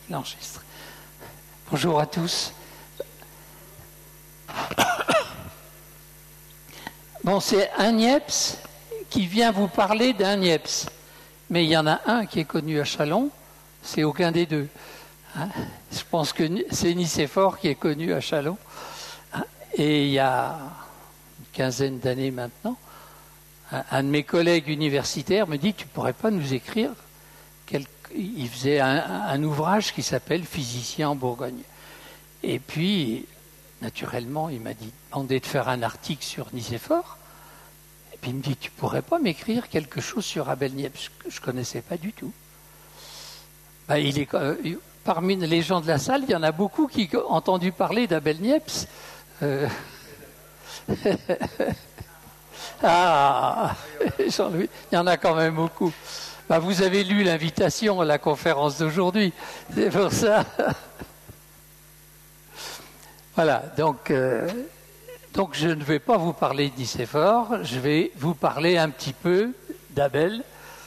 il enregistre. Bonjour à tous. Bon, c'est un Niepce qui vient vous parler d'un Niepce. Mais il y en a un qui est connu à Châlons, c'est aucun des deux. Hein, je pense que c'est Nicéphore qui est connu à Châlons. Hein, et il y a une quinzaine d'années maintenant, un de mes collègues universitaires me dit « Tu ne pourrais pas nous écrire ?» Il faisait un ouvrage qui s'appelle « Physicien en Bourgogne ». Et puis, naturellement, il m'a demandé de faire un article sur Nicéphore. Et puis il me dit, tu pourrais pas m'écrire quelque chose sur Abel Niepce, que je connaissais pas du tout. Parmi les gens de la salle, il y en a beaucoup qui ont entendu parler d'Abel Niepce. Ah, Jean-Louis, il y en a quand même beaucoup. Vous avez lu l'invitation à la conférence d'aujourd'hui, c'est pour ça. Voilà, donc je ne vais pas vous parler de Nicéphore, je vais vous parler un petit peu d'Abel.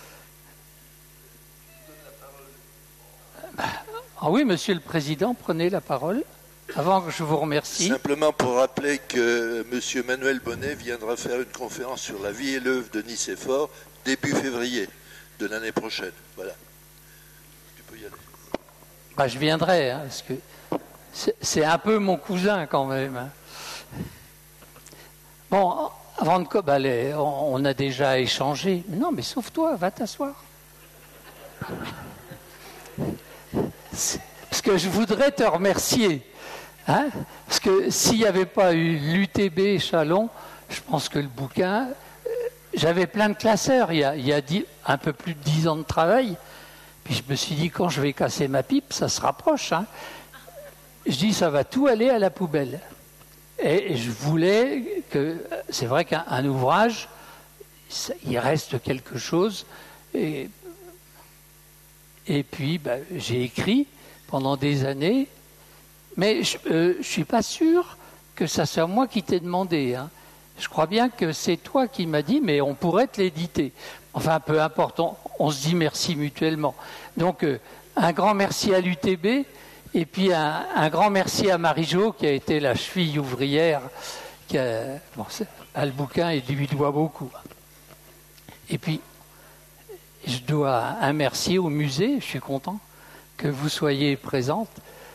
Ah oui, Monsieur le Président, prenez la parole, avant que je vous remercie. Simplement pour rappeler que Monsieur Manuel Bonnet viendra faire une conférence sur la vie et l'œuvre de Nicéphore début février de l'année prochaine. Voilà. Tu peux y aller. Je viendrai, hein, parce que c'est un peu mon cousin quand même. Hein. Bon, avant de on a déjà échangé. Non, mais sauve-toi, va t'asseoir. Parce que je voudrais te remercier. Hein, parce que s'il n'y avait pas eu l'UTB Châlons, je pense que le bouquin... J'avais plein de classeurs il y a un peu plus de 10 ans de travail. Puis je me suis dit, quand je vais casser ma pipe, ça se rapproche. Hein. Je dis, ça va tout aller à la poubelle. Et je voulais que... C'est vrai qu'un ouvrage, il reste quelque chose. Et puis, j'ai écrit pendant des années. Mais je ne suis pas sûr que ça soit moi qui t'ai demandé. Hein. Je crois bien que c'est toi qui m'as dit, mais on pourrait te l'éditer. Enfin, peu importe, on se dit merci mutuellement. Donc, un grand merci à l'UTB. Et puis un grand merci à Marie-Jo qui a été la cheville ouvrière. Le bouquin, il lui doit beaucoup. Et puis, je dois un merci au musée. Je suis content que vous soyez présente.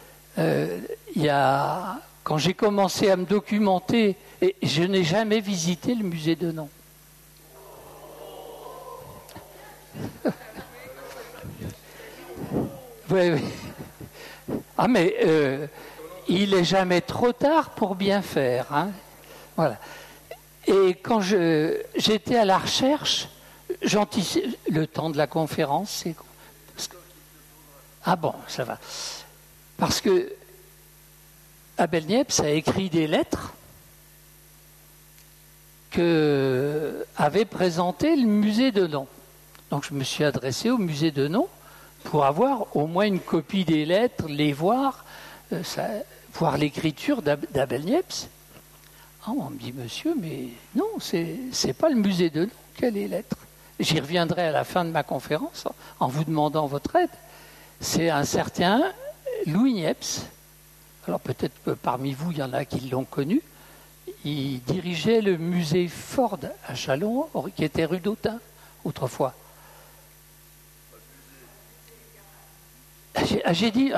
Quand j'ai commencé à me documenter, et je n'ai jamais visité le musée de Nantes. Oui. Ah mais il n'est jamais trop tard pour bien faire. Hein. Voilà. Et quand j'étais à la recherche, j'anticipais le temps de la conférence, c'est quoi? Ah bon, ça va. Parce que Abel Niepce a écrit des lettres que avait présentées le musée de Nantes. Donc je me suis adressé au musée de Nantes pour avoir au moins une copie des lettres, les voir, voir l'écriture d'Abel Niepce. Ah, on me dit, monsieur, mais non, c'est pas le musée de Nantes qui a les lettres. J'y reviendrai à la fin de ma conférence en vous demandant votre aide. C'est un certain Louis Niepce. Alors peut-être que parmi vous, il y en a qui l'ont connu. Il dirigeait le musée Ford à Châlons, qui était rue d'Autun, autrefois. J'ai dit,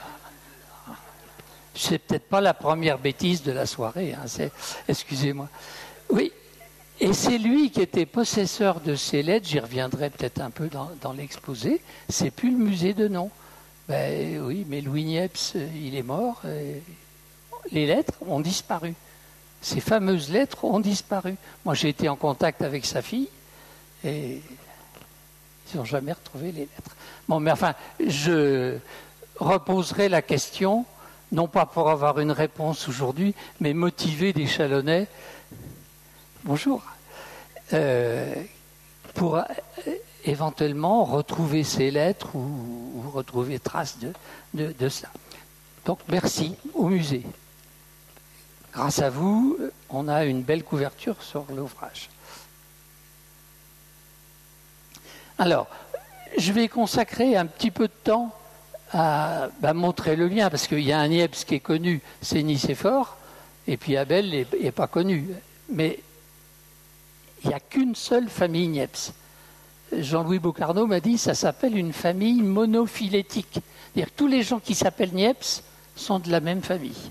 c'est peut-être pas la première bêtise de la soirée, hein, excusez-moi. Oui, et c'est lui qui était possesseur de ces lettres, j'y reviendrai peut-être un peu dans l'exposé, c'est plus le musée de Nantes. Oui, mais Louis Niepce, il est mort, les lettres ont disparu. Ces fameuses lettres ont disparu. Moi, j'ai été en contact avec sa fille, et ils n'ont jamais retrouvé les lettres. Bon, mais enfin, je reposerai la question, non pas pour avoir une réponse aujourd'hui, mais motiver des Chalonnais, bonjour, pour éventuellement retrouver ces lettres ou retrouver trace de ça. Donc, merci au musée. Grâce à vous, on a une belle couverture sur l'ouvrage. Alors, je vais consacrer un petit peu de temps montrer le lien, parce qu'il y a un Niepce qui est connu, c'est Nicéphore, et puis Abel n'est pas connu. Mais il n'y a qu'une seule famille Niepce. Jean-Louis Boucarneau m'a dit que ça s'appelle une famille monophylétique. C'est-à-dire que tous les gens qui s'appellent Niepce sont de la même famille.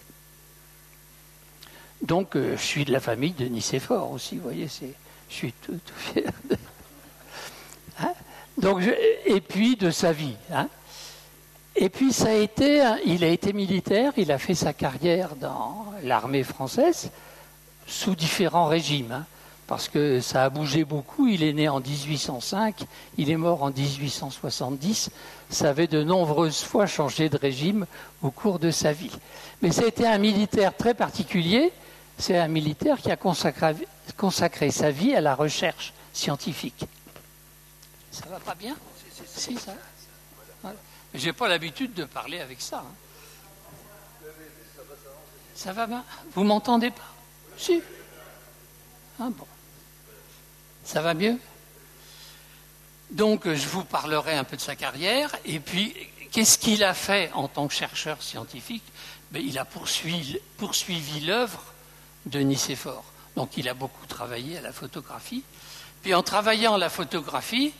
Donc, je suis de la famille de Nicéphore aussi, vous voyez, je suis tout fier. Hein? Donc, et puis de sa vie. Hein? Et puis, il a été militaire, il a fait sa carrière dans l'armée française, sous différents régimes, hein, parce que ça a bougé beaucoup. Il est né en 1805, il est mort en 1870. Ça avait de nombreuses fois changé de régime au cours de sa vie. Mais c'était un militaire très particulier. C'est un militaire qui a consacré sa vie à la recherche scientifique. Ça va pas bien? Si, ça va. Voilà. Je n'ai pas l'habitude de parler avec ça. Hein. Ça va bien? Vous m'entendez pas? Si. Ah bon. Ça va mieux? Donc, je vous parlerai un peu de sa carrière. Et puis, qu'est-ce qu'il a fait en tant que chercheur scientifique? Il a poursuivi l'œuvre de Nicéphore. Donc, il a beaucoup travaillé à la photographie. Puis, en travaillant à la photographie,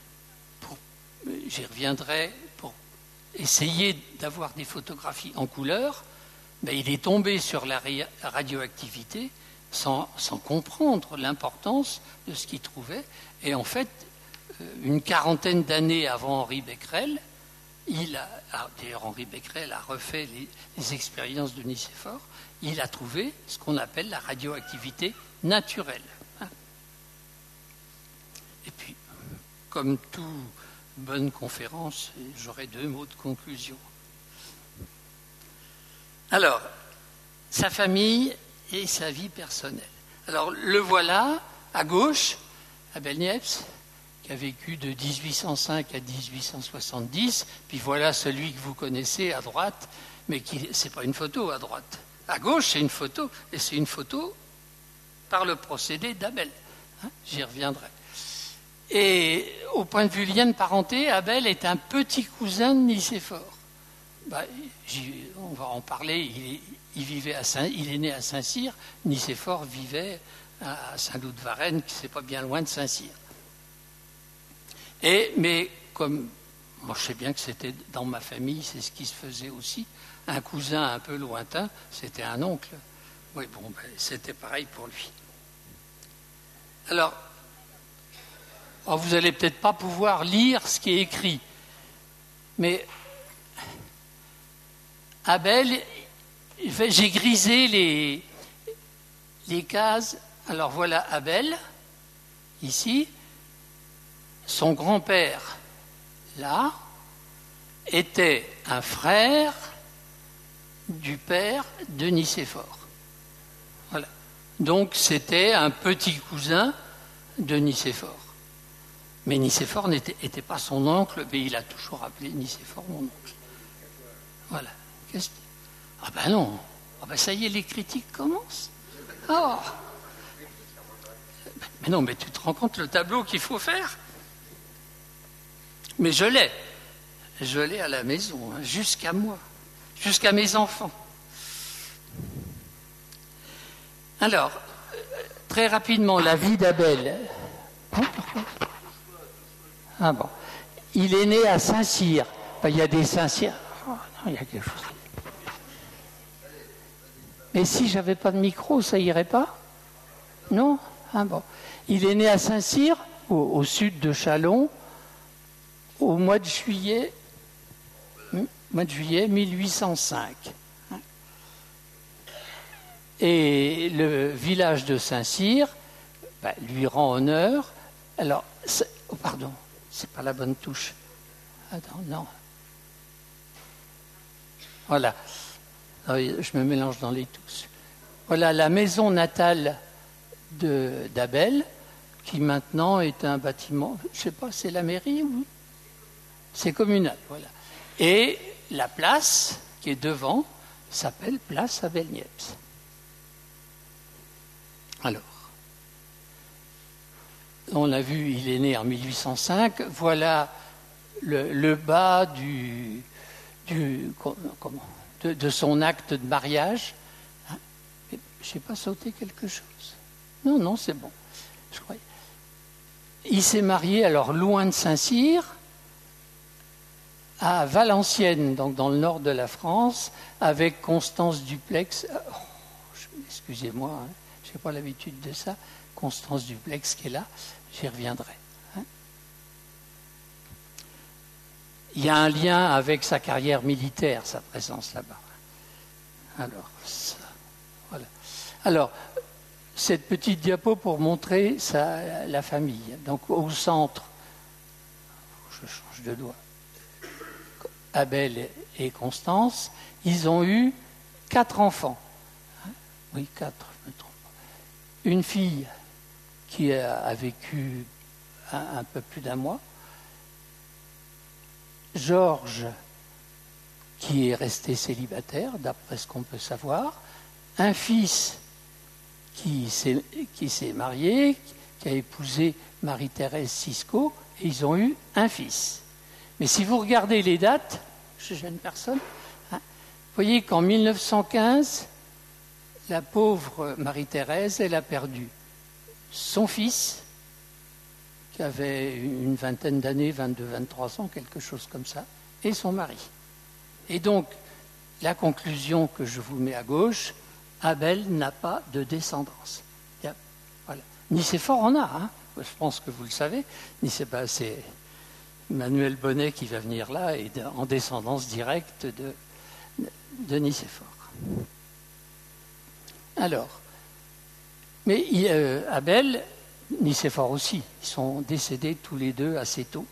j'y reviendrai, pour essayer d'avoir des photographies en couleur, il est tombé sur la radioactivité sans comprendre l'importance de ce qu'il trouvait. Et en fait, une quarantaine d'années avant Henri Becquerel, d'ailleurs Henri Becquerel a refait les expériences de Nicéphore, il a trouvé ce qu'on appelle la radioactivité naturelle. Et puis, comme toute bonne conférence, j'aurai 2 mots de conclusion. Alors, sa famille et sa vie personnelle. Alors, le voilà, à gauche, Abel Niepce, qui a vécu de 1805 à 1870, puis voilà celui que vous connaissez à droite, mais c'est pas une photo à droite. À gauche, c'est une photo, et c'est une photo par le procédé d'Abel. Hein, j'y reviendrai. Et au point de vue lien de parenté, Abel est un petit cousin de Nicéphore. On va en parler. Il est né à Saint-Cyr. Nicéphore vivait à Saint-Loup-de-Varennes, qui c'est pas bien loin de Saint-Cyr. Mais comme moi, je sais bien que c'était dans ma famille, c'est ce qui se faisait aussi. Un cousin un peu lointain, c'était un oncle. Oui, c'était pareil pour lui. Alors, vous n'allez peut-être pas pouvoir lire ce qui est écrit, mais Abel, j'ai grisé les cases. Alors voilà Abel, ici. Son grand-père, là, était un frère du père de Nicéphore. Voilà. Donc c'était un petit cousin de Nicéphore. Mais Nicéphore n'était pas son oncle, mais il a toujours appelé Nicéphore mon oncle. Voilà. Non. Ça y est, les critiques commencent. Oh. Mais non, mais tu te rends compte le tableau qu'il faut faire? Mais je l'ai à la maison, hein, jusqu'à moi, jusqu'à mes enfants. Alors, très rapidement, la vie d'Abel. Il est né à Saint-Cyr. Il y a des Saint-Cyr. Oh, non, il y a quelque chose. Mais si j'avais pas de micro, ça irait pas? Non? Il est né à Saint-Cyr, au sud de Châlons, au mois de juillet 1805. Et le village de Saint-Cyr lui rend honneur. Alors, pardon, c'est pas la bonne touche. Attends, non. Voilà. Je me mélange dans les touches. Voilà la maison natale d'Abel, qui maintenant est un bâtiment, je ne sais pas, c'est la mairie ou c'est communal, voilà. Et la place qui est devant s'appelle place Abel Niepce. Alors, on a vu, il est né en 1805. Voilà le bas de son acte de mariage. Hein, je n'ai pas sauté quelque chose. Non, c'est bon. Je croyais. Il s'est marié, alors loin de Saint-Cyr, à Valenciennes, donc dans le nord de la France, avec Constance Duplex. Excusez-moi, hein, je n'ai pas l'habitude de ça. Constance Duplex qui est là, j'y reviendrai. Hein. Il y a un lien avec sa carrière militaire, sa présence là-bas. Alors, voilà. Alors, cette petite diapo pour montrer la famille. Donc, au centre, je change de doigt, Abel et Constance, ils ont eu 4 enfants. Oui, 4, je me trompe pas. Une fille qui a vécu un peu plus d'1 mois. Georges, qui est resté célibataire, d'après ce qu'on peut savoir. Un fils qui s'est marié, qui a épousé Marie-Thérèse Cisco, et ils ont eu un fils. Mais si vous regardez les dates, je suis jeune personne, hein, vous voyez qu'en 1915, la pauvre Marie-Thérèse, elle a perdu son fils, qui avait une vingtaine d'années, 22, 23 ans, quelque chose comme ça, et son mari. Et donc, la conclusion que je vous mets à gauche, Abel n'a pas de descendance. Voilà. Nicéphore en a, hein. Je pense que vous le savez. C'est Manuel Bonnet qui va venir là, et en descendance directe de Nicéphore. Alors, mais Abel, Nicéphore aussi, ils sont décédés tous les deux assez tôt.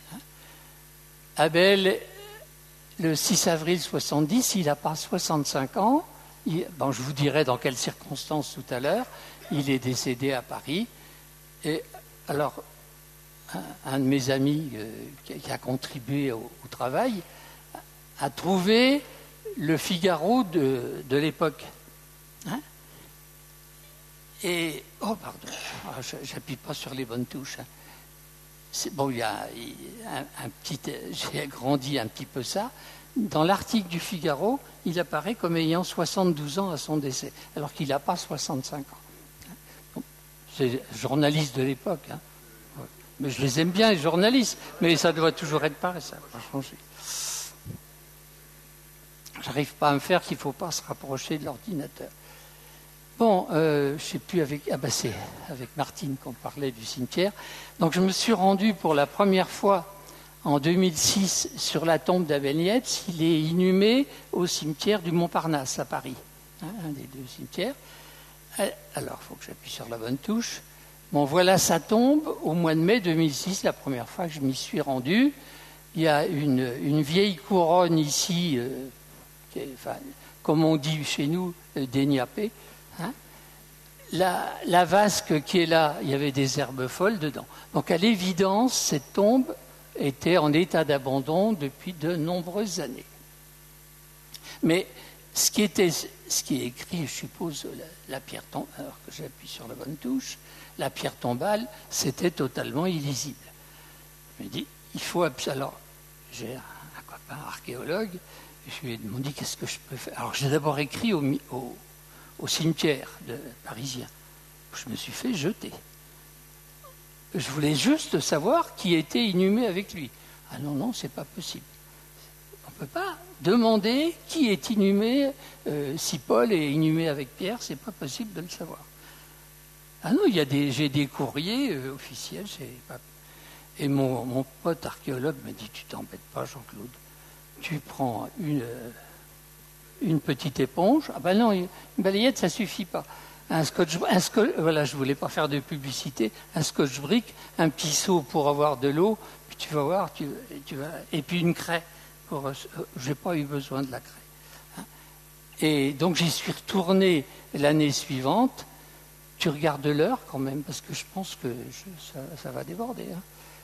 Abel, le 6 avril 70, il n'a pas 65 ans. Bon, je vous dirai dans quelles circonstances tout à l'heure. Il est décédé à Paris. Et alors, un de mes amis qui a contribué au travail a trouvé le Figaro de l'époque. Hein? Et, oh pardon, j'appuie pas sur les bonnes touches. Hein. Bon, il y a j'ai agrandi un petit peu ça. Dans l'article du Figaro, il apparaît comme ayant 72 ans à son décès, alors qu'il n'a pas 65 ans. Bon, c'est journaliste de l'époque. Hein. Ouais. Mais je les aime bien, les journalistes, mais ça doit toujours être pareil, ça va changer. J'arrive pas à me faire qu'il ne faut pas se rapprocher de l'ordinateur. Bon, je ne sais plus c'est avec Martine qu'on parlait du cimetière. Donc je me suis rendu pour la première fois en 2006 sur la tombe d'Abel Niepce. Il est inhumé au cimetière du Montparnasse à Paris, hein, un des 2 cimetières. Alors, il faut que j'appuie sur la bonne touche. Bon, voilà sa tombe au mois de mai 2006, la première fois que je m'y suis rendu. Il y a une vieille couronne ici, comme on dit chez nous, déniapée. Hein. La vasque qui est là, il y avait des herbes folles dedans. Donc à l'évidence, cette tombe était en état d'abandon depuis de nombreuses années. Mais ce qui est écrit, je suppose, la pierre tombale, alors que j'appuie sur la bonne touche, la pierre tombale, c'était totalement illisible. Je me dis, il faut... Alors, j'ai un copain archéologue, je lui ai demandé qu'est-ce que je peux faire. Alors j'ai d'abord écrit au cimetière parisien. Je me suis fait jeter. Je voulais juste savoir qui était inhumé avec lui. Ah non, c'est pas possible. On ne peut pas demander qui est inhumé, si Paul est inhumé avec Pierre, c'est pas possible de le savoir. Ah non, j'ai des courriers officiels. Et mon pote archéologue m'a dit, tu t'embêtes pas, Jean-Claude. Tu prends une petite éponge. Ah ben non, une balayette, ça suffit pas. Un scotch, voilà, je voulais pas faire de publicité. Un scotch brick, un petit seau pour avoir de l'eau, puis tu vas voir, et puis une craie. J'ai pas eu besoin de la craie. Et donc j'y suis retourné l'année suivante. Tu regardes l'heure quand même, parce que je pense que ça va déborder. Hein.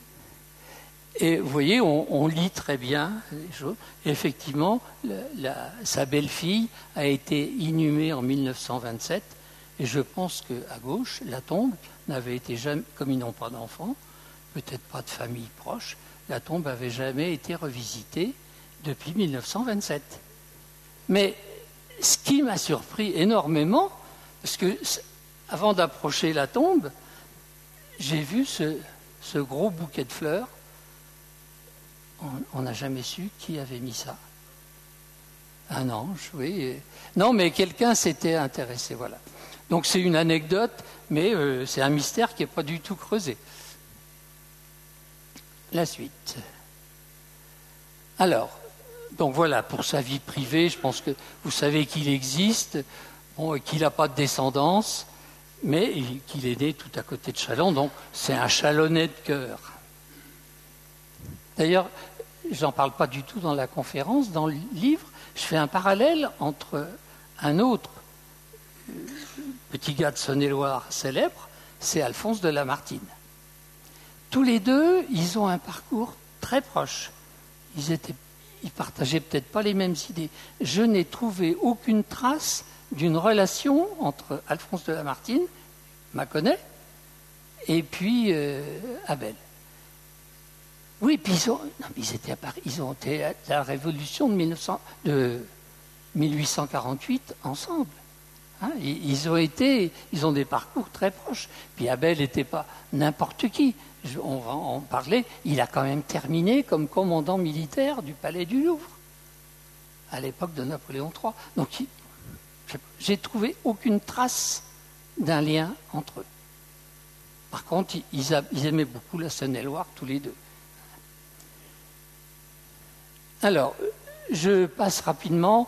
Et vous voyez, on lit très bien les choses. Et effectivement, sa belle-fille a été inhumée en 1927. Et je pense qu'à gauche, la tombe n'avait été jamais, comme ils n'ont pas d'enfants, peut-être pas de famille proche, la tombe n'avait jamais été revisitée depuis 1927. Mais ce qui m'a surpris énormément, parce que avant d'approcher la tombe, j'ai vu ce gros bouquet de fleurs. On n'a jamais su qui avait mis ça. Un ange, oui. Non, mais quelqu'un s'était intéressé, voilà. Donc c'est une anecdote, mais c'est un mystère qui n'est pas du tout creusé. La suite. Alors, donc voilà, pour sa vie privée, je pense que vous savez qu'il existe, qu'il n'a pas de descendance, mais qu'il est né tout à côté de Châlons, donc c'est un Chalonnais de cœur. D'ailleurs, j'en parle pas du tout dans la conférence, dans le livre, je fais un parallèle entre un autre petit gars de Saône-et-Loire célèbre, c'est Alphonse de Lamartine. Tous les deux, ils ont un parcours très proche. Ils partageaient peut-être pas les mêmes idées. Je n'ai trouvé aucune trace d'une relation entre Alphonse de Lamartine, Mâconnais, et puis Abel. Oui, puis ils ont été à la Révolution de 1848 ensemble. Hein, ils ont des parcours très proches. Puis Abel n'était pas n'importe qui. On va en parler. Il a quand même terminé comme commandant militaire du Palais du Louvre à l'époque de Napoléon III. Donc, j'ai trouvé aucune trace d'un lien entre eux. Par contre, ils aimaient beaucoup la Saône-et-Loire tous les deux. Alors, je passe rapidement.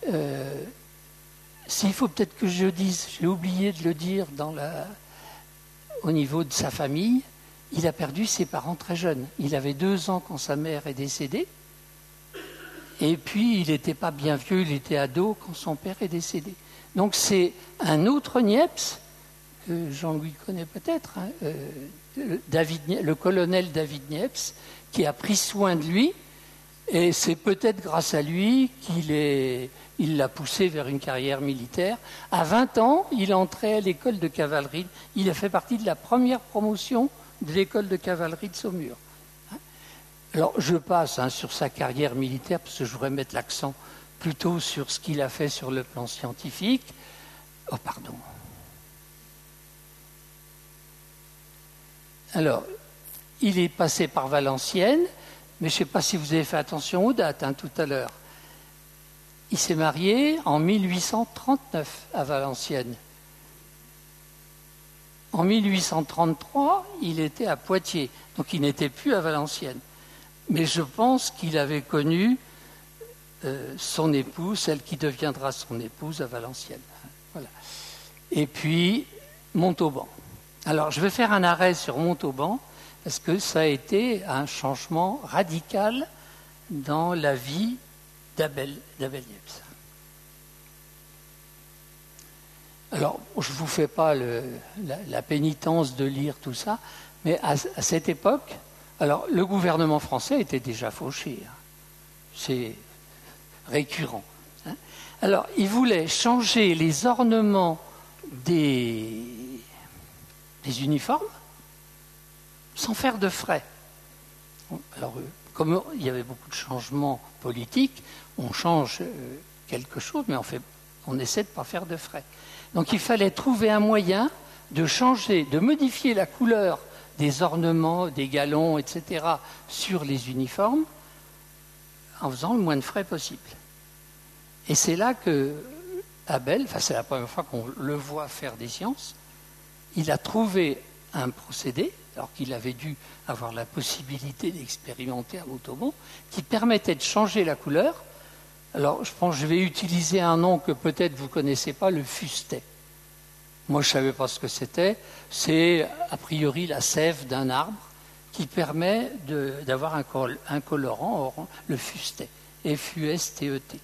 S'il faut peut-être que je dise, j'ai oublié de le dire au niveau de sa famille, il a perdu ses parents très jeunes. Il avait 2 ans quand sa mère est décédée. Et puis, il n'était pas bien vieux, il était ado quand son père est décédé. Donc, c'est un autre Niepce, que Jean-Louis connaît peut-être, hein, le colonel David Niepce, qui a pris soin de lui. Et c'est peut-être grâce à lui qu'il l'a poussé vers une carrière militaire. À 20 ans, il entrait à l'école de cavalerie. Il a fait partie de la première promotion de l'école de cavalerie de Saumur. Alors, je passe sur sa carrière militaire, parce que je voudrais mettre l'accent plutôt sur ce qu'il a fait sur le plan scientifique. Oh, pardon. Alors, il est passé par Valenciennes, mais je ne sais pas si vous avez fait attention aux dates tout à l'heure. Il s'est marié en 1839 à Valenciennes. En 1833, il était à Poitiers, donc il n'était plus à Valenciennes. Mais je pense qu'il avait connu son épouse, celle qui deviendra son épouse à Valenciennes. Voilà. Et puis, Montauban. Alors, je vais faire un arrêt sur Montauban, parce que ça a été un changement radical dans la vie d'Abel Niepce. Alors, je ne vous fais pas la pénitence de lire tout ça, mais à cette époque, alors le gouvernement français était déjà fauché. Hein. C'est récurrent. Hein. Alors, il voulait changer les ornements des uniformes sans faire de frais. Alors, comme il y avait beaucoup de changements politiques, on change quelque chose, mais on essaie de ne pas faire de frais. Donc il fallait trouver un moyen de changer, de modifier la couleur des ornements, des galons, etc. sur les uniformes en faisant le moins de frais possible. Et c'est là que Abel, c'est la première fois qu'on le voit faire des sciences, il a trouvé un procédé, alors qu'il avait dû avoir la possibilité d'expérimenter à Montauban, qui permettait de changer la couleur. Alors, je pense que je vais utiliser un nom que peut-être vous ne connaissez pas, le fustet. Moi, je ne savais pas ce que c'était. C'est, a priori, la sève d'un arbre qui permet d'avoir un colorant, le fustet, F-U-S-T-E-T.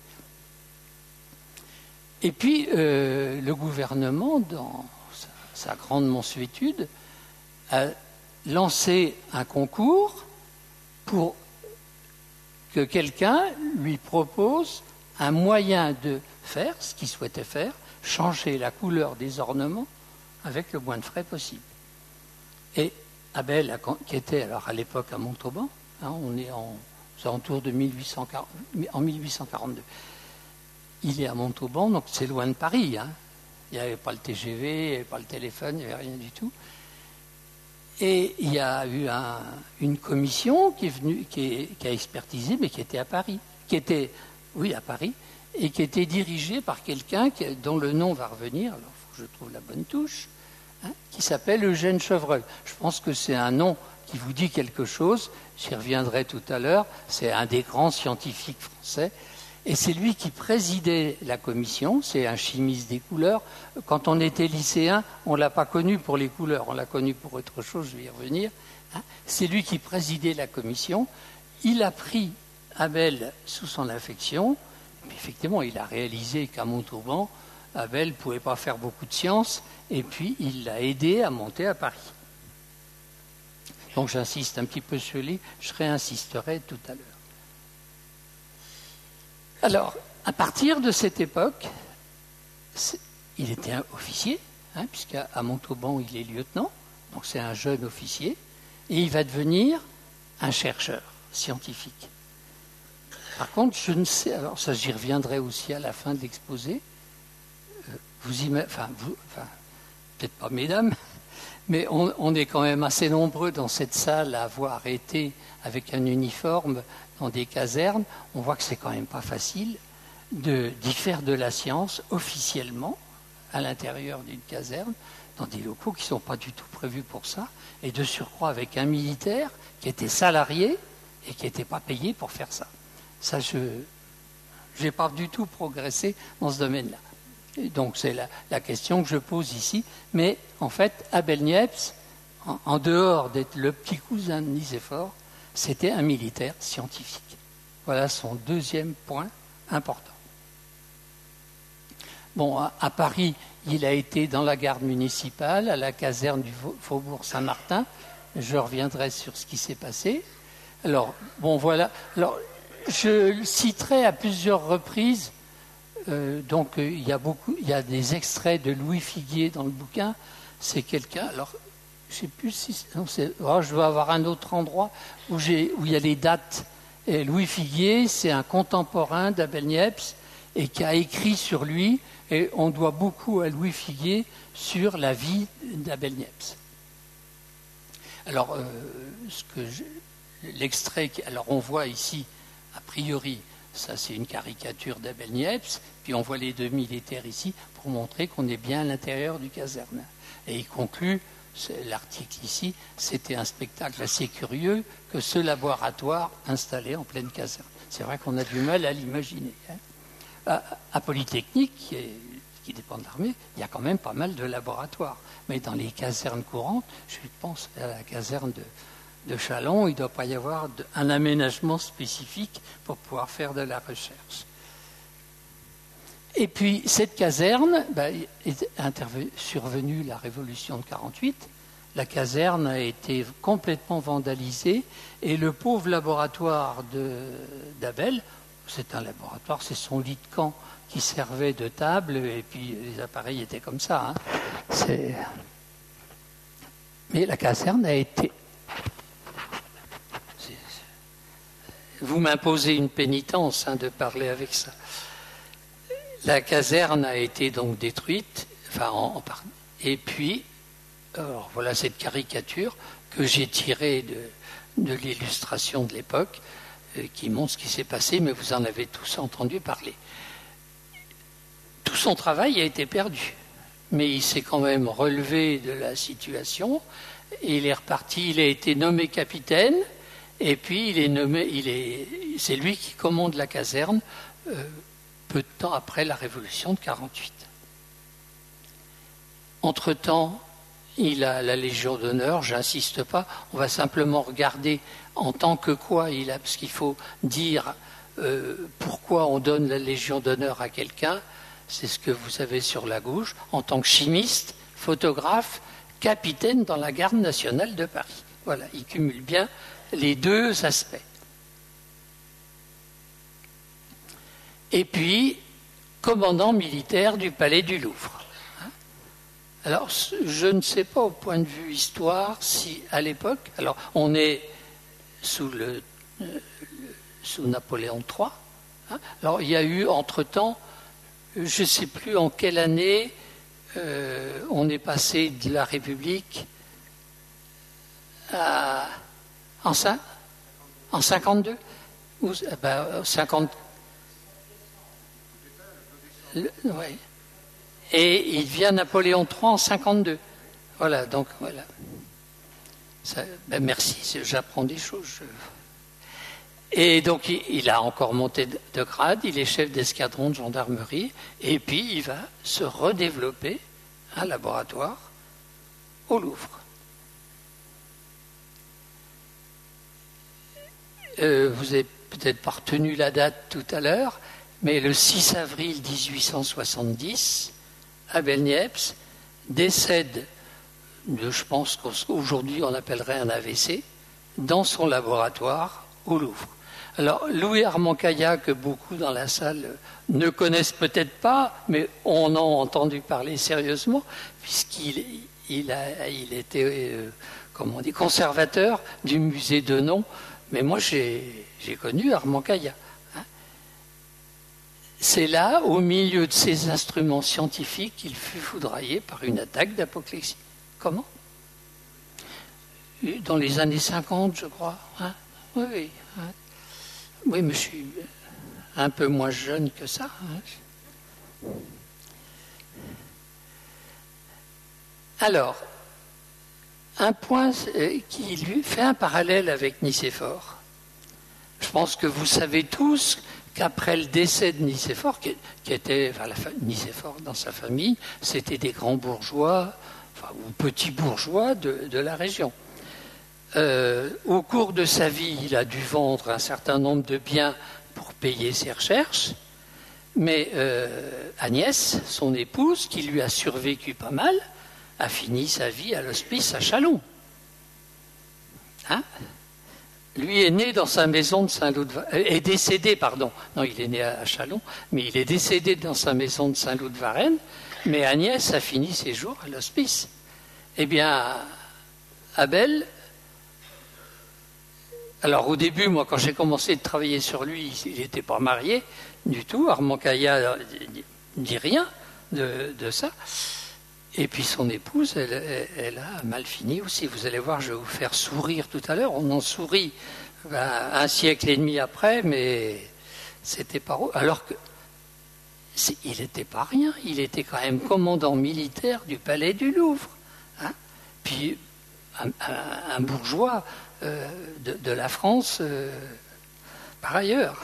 Et puis, le gouvernement, dans sa grande mansuétude, a lancé un concours pour que quelqu'un lui propose un moyen de faire ce qu'il souhaitait faire, changer la couleur des ornements avec le moins de frais possible. Et Abel, qui était alors à l'époque à Montauban, hein, on est en aux alentours de 1842. Il est à Montauban, donc c'est loin de Paris. Hein. Il n'y avait pas le TGV, il n'y avait pas le téléphone, il n'y avait rien du tout. Et il y a eu une commission qui est venue, qui a expertisé, mais qui était à Paris. À Paris, et qui était dirigée par quelqu'un dont le nom va revenir, alors il faut que je trouve la bonne touche, hein, qui s'appelle Eugène Chevreul. Je pense que c'est un nom qui vous dit quelque chose, j'y reviendrai tout à l'heure, c'est un des grands scientifiques français, et c'est lui qui présidait la commission, c'est un chimiste des couleurs. Quand on était lycéen, on ne l'a pas connu pour les couleurs, on l'a connu pour autre chose, je vais y revenir. Hein. C'est lui qui présidait la commission, il a pris Abel sous son affection, et puis effectivement il a réalisé qu'à Montauban, Abel ne pouvait pas faire beaucoup de sciences, et puis il l'a aidé à monter à Paris. Donc j'insiste un petit peu sur lui, je réinsisterai tout à l'heure. Alors, à partir de cette époque, il était un officier, hein, puisqu'à Montauban il est lieutenant, donc c'est un jeune officier, et il va devenir un chercheur scientifique. Par contre, je ne sais, alors ça j'y reviendrai aussi à la fin de l'exposé, peut-être pas mesdames, mais on est quand même assez nombreux dans cette salle à avoir été avec un uniforme dans des casernes. On voit que c'est quand même pas facile d'y faire de la science officiellement à l'intérieur d'une caserne, dans des locaux qui ne sont pas du tout prévus pour ça, et de surcroît avec un militaire qui était salarié et qui n'était pas payé pour faire ça. Ça, je n'ai pas du tout progressé dans ce domaine-là. Et donc c'est la question que je pose ici. Mais en fait, Abel Niepce, en dehors d'être le petit cousin de Nicéphore, c'était un militaire scientifique. Voilà son deuxième point important. Bon, à Paris, il a été dans la garde municipale, à la caserne du Faubourg Saint-Martin. Je reviendrai sur ce qui s'est passé. Alors, bon, voilà. Alors, je le citerai à plusieurs reprises. Il y a des extraits de Louis Figuier dans le bouquin. C'est quelqu'un. Alors, je ne sais plus si. Non, je dois avoir un autre endroit où il y a les dates. Et Louis Figuier, c'est un contemporain d'Abel Niepce et qui a écrit sur lui. Et on doit beaucoup à Louis Figuier sur la vie d'Abel Niepce. Alors, l'extrait. Alors, on voit ici, a priori. Ça, c'est une caricature d'Abel Niepce. Puis on voit les deux militaires ici pour montrer qu'on est bien à l'intérieur du caserne. Et il conclut, l'article ici, c'était un spectacle assez curieux que ce laboratoire installé en pleine caserne. C'est vrai qu'on a du mal à l'imaginer. Hein. À Polytechnique, qui dépend de l'armée, il y a quand même pas mal de laboratoires. Mais dans les casernes courantes, je pense à la caserne de Châlons, il ne doit pas y avoir un aménagement spécifique pour pouvoir faire de la recherche. Et puis, cette caserne, est survenue la révolution de 1948. La caserne a été complètement vandalisée et le pauvre laboratoire d'Abel, c'est un laboratoire, c'est son lit de camp qui servait de table et puis les appareils étaient comme ça. Hein. Mais la caserne a été... Vous m'imposez une pénitence de parler avec ça. La caserne a été donc détruite, et puis, alors voilà cette caricature que j'ai tirée de l'illustration de l'époque, qui montre ce qui s'est passé, mais vous en avez tous entendu parler. Tout son travail a été perdu, mais il s'est quand même relevé de la situation, et il est reparti, il a été nommé capitaine, et puis c'est lui qui commande la caserne peu de temps après la révolution de 1948. Entre-temps, il a la Légion d'honneur, j'insiste pas, on va simplement regarder en tant que quoi il a, parce qu'il faut dire pourquoi on donne la Légion d'honneur à quelqu'un, c'est ce que vous avez sur la gauche, en tant que chimiste, photographe, capitaine dans la garde nationale de Paris. Voilà, il cumule bien les deux aspects. Et puis, commandant militaire du Palais du Louvre. Alors, je ne sais pas au point de vue histoire si à l'époque, alors on est sous sous Napoléon III. Hein. Alors il y a eu entre-temps, je ne sais plus en quelle année, on est passé de la République en 52 ou 50. Ouais. Et il vient Napoléon III en 52. Voilà, donc voilà. Ça, merci, j'apprends des choses. Et donc il a encore monté de grade, il est chef d'escadron de gendarmerie, et puis il va se redévelopper un laboratoire au Louvre. Vous avez peut-être pas retenu la date tout à l'heure, mais le 6 avril 1870, Abel Niepce décède de, je pense qu'aujourd'hui on appellerait un AVC, dans son laboratoire au Louvre. Alors, Louis Armand Caillat, que beaucoup dans la salle ne connaissent peut-être pas, mais on en a entendu parler sérieusement, puisqu'il était, comment on dit, conservateur du musée de Nons. Mais moi, j'ai connu Armand Caillat. Hein. C'est là, au milieu de ses instruments scientifiques, qu'il fut foudroyé par une attaque d'apoplexie. Comment ? Dans les années 50, je crois. Hein. Oui. Hein. Oui, mais je suis un peu moins jeune que ça. Hein. Alors, un point qui lui fait un parallèle avec Nicéphore. Je pense que vous savez tous qu'après le décès de Nicéphore, qui était, Nicéphore dans sa famille, c'était des grands bourgeois, ou petits bourgeois de la région. Au cours de sa vie, il a dû vendre un certain nombre de biens pour payer ses recherches, mais Agnès, son épouse, qui lui a survécu pas mal, a fini sa vie à l'hospice à Châlons. Hein? Lui est né dans sa maison de Saint-Loup-de-Varennes, est décédé, pardon, non, il est né à Châlons, mais il est décédé dans sa maison de Saint-Loup-de-Varennes, mais Agnès a fini ses jours à l'hospice. Eh bien, Abel... Alors au début, moi, quand j'ai commencé de travailler sur lui, il n'était pas marié du tout. Armand Caillat ne dit rien de ça. Et puis son épouse, elle a mal fini aussi. Vous allez voir, je vais vous faire sourire tout à l'heure. On en sourit un siècle et demi après, mais c'était pas... Alors que il n'était pas rien. Il était quand même commandant militaire du palais du Louvre. Hein. Puis un bourgeois... de la France par ailleurs.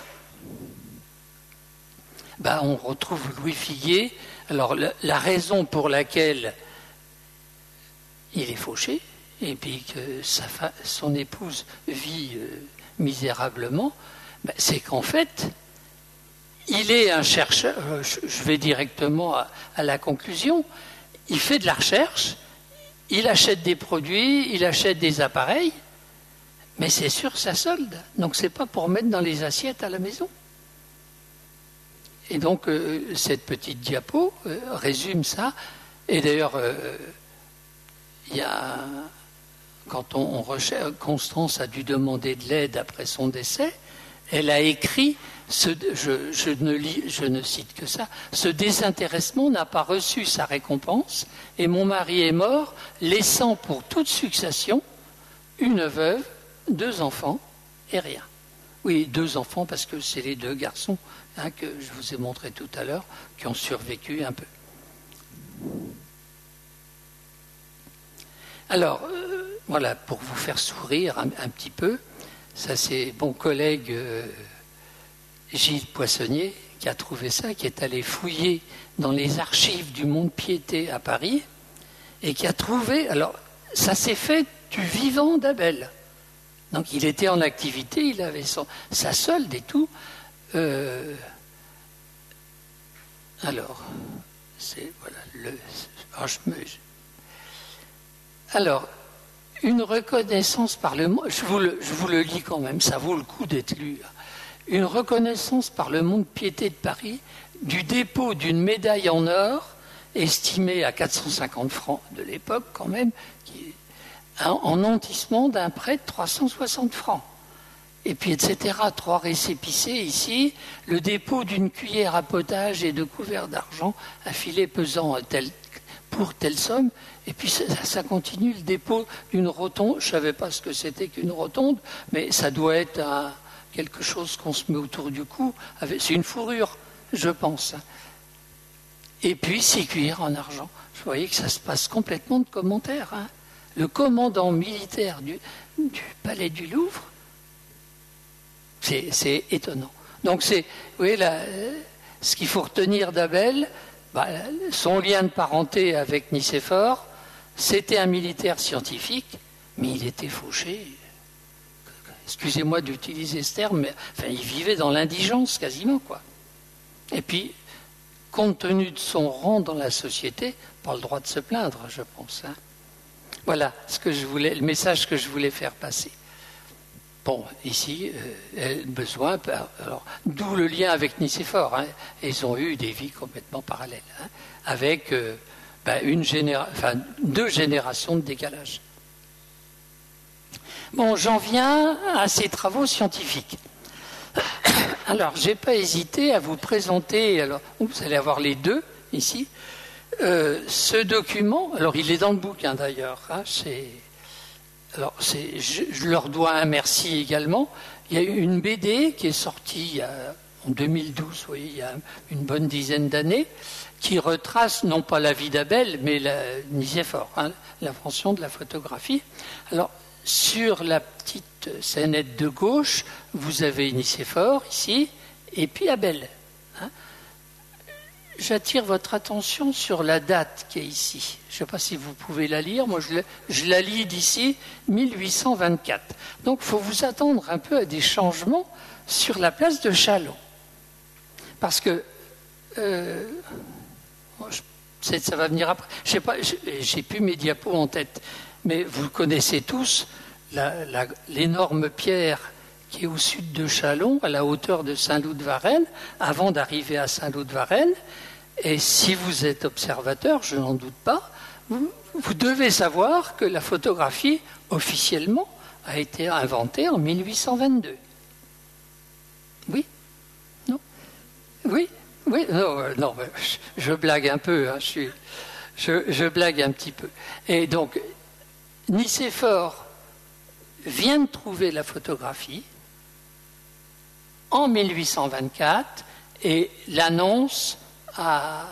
On retrouve Louis Figuier. Alors la raison pour laquelle il est fauché et puis que son épouse vit misérablement, c'est qu'en fait il est un chercheur, je vais directement à la conclusion, il fait de la recherche, il achète des produits, il achète des appareils, mais c'est sur sa solde, donc c'est pas pour mettre dans les assiettes à la maison. Et donc cette petite diapo résume ça. Et d'ailleurs, il y a quand on recherche, Constance a dû demander de l'aide après son décès. Elle a écrit, je ne cite que ça, ce désintéressement n'a pas reçu sa récompense et mon mari est mort, laissant pour toute succession une veuve, 2 enfants et rien. Oui, 2 enfants parce que c'est les 2 garçons que je vous ai montré tout à l'heure qui ont survécu un peu. Alors, voilà, pour vous faire sourire un petit peu, ça c'est mon collègue Gilles Poissonnier qui a trouvé ça, qui est allé fouiller dans les archives du Mont-de-Piété à Paris et qui a trouvé, alors ça s'est fait du vivant d'Abel. Donc il était en activité, il avait sa solde et tout. Alors, c'est voilà alors, une reconnaissance par le monde, je vous le lis quand même, ça vaut le coup d'être lu. Une reconnaissance par le Mont-de-Piété de Paris du dépôt d'une médaille en or estimée à 450 francs de l'époque quand même, en nantissement d'un prêt de 360 francs. et puis etc. 3 récépissés ici, le dépôt d'une cuillère à potage et de couverts d'argent, un filet pesant pour telle somme, et puis ça continue, le dépôt d'une rotonde, je ne savais pas ce que c'était qu'une rotonde, mais ça doit être quelque chose qu'on se met autour du cou, c'est une fourrure, je pense. Et puis 6 cuillères en argent. Vous voyez que ça se passe complètement de commentaires. Hein. Le commandant militaire du palais du Louvre, c'est étonnant. Donc vous voyez, ce qu'il faut retenir d'Abel, son lien de parenté avec Nicéphore, c'était un militaire scientifique, mais il était fauché. Excusez-moi d'utiliser ce terme, mais enfin, il vivait dans l'indigence quasiment, quoi. Et puis, compte tenu de son rang dans la société, pas le droit de se plaindre, je pense. Hein. Voilà le message que je voulais faire passer. Bon, ici, besoin, d'où le lien avec Nicéphore. Hein. Ils ont eu des vies complètement parallèles, hein, avec 2 générations de décalage. Bon, j'en viens à ces travaux scientifiques. Alors, je n'ai pas hésité à vous présenter, alors, vous allez avoir les 2 ici, ce document, alors il est dans le bouquin d'ailleurs, hein, je leur dois un merci également. Il y a eu une BD qui est sortie en 2012, vous voyez, il y a une bonne dizaine d'années, qui retrace non pas la vie d'Abel, mais Nicéphore, hein, l'invention de la photographie. Alors, sur la petite scénette de gauche, vous avez Nicéphore ici, et puis Abel. Hein. J'attire votre attention sur la date qui est ici. Je ne sais pas si vous pouvez la lire. Moi, je la lis d'ici, 1824. Donc, il faut vous attendre un peu à des changements sur la place de Châlons. Parce que, ça va venir après. Je sais pas, j'ai plus mes diapos en tête, mais vous connaissez tous l'énorme pierre qui est au sud de Châlons, à la hauteur de Saint-Loup-de-Varennes, avant d'arriver à Saint-Loup-de-Varennes. Et si vous êtes observateur, je n'en doute pas, vous devez savoir que la photographie, officiellement, a été inventée en 1822. Oui? Non? Oui? Oui? Non, je blague un peu, hein, je blague un petit peu. Et donc, Nicéphore vient de trouver la photographie en 1824 et l'annonce à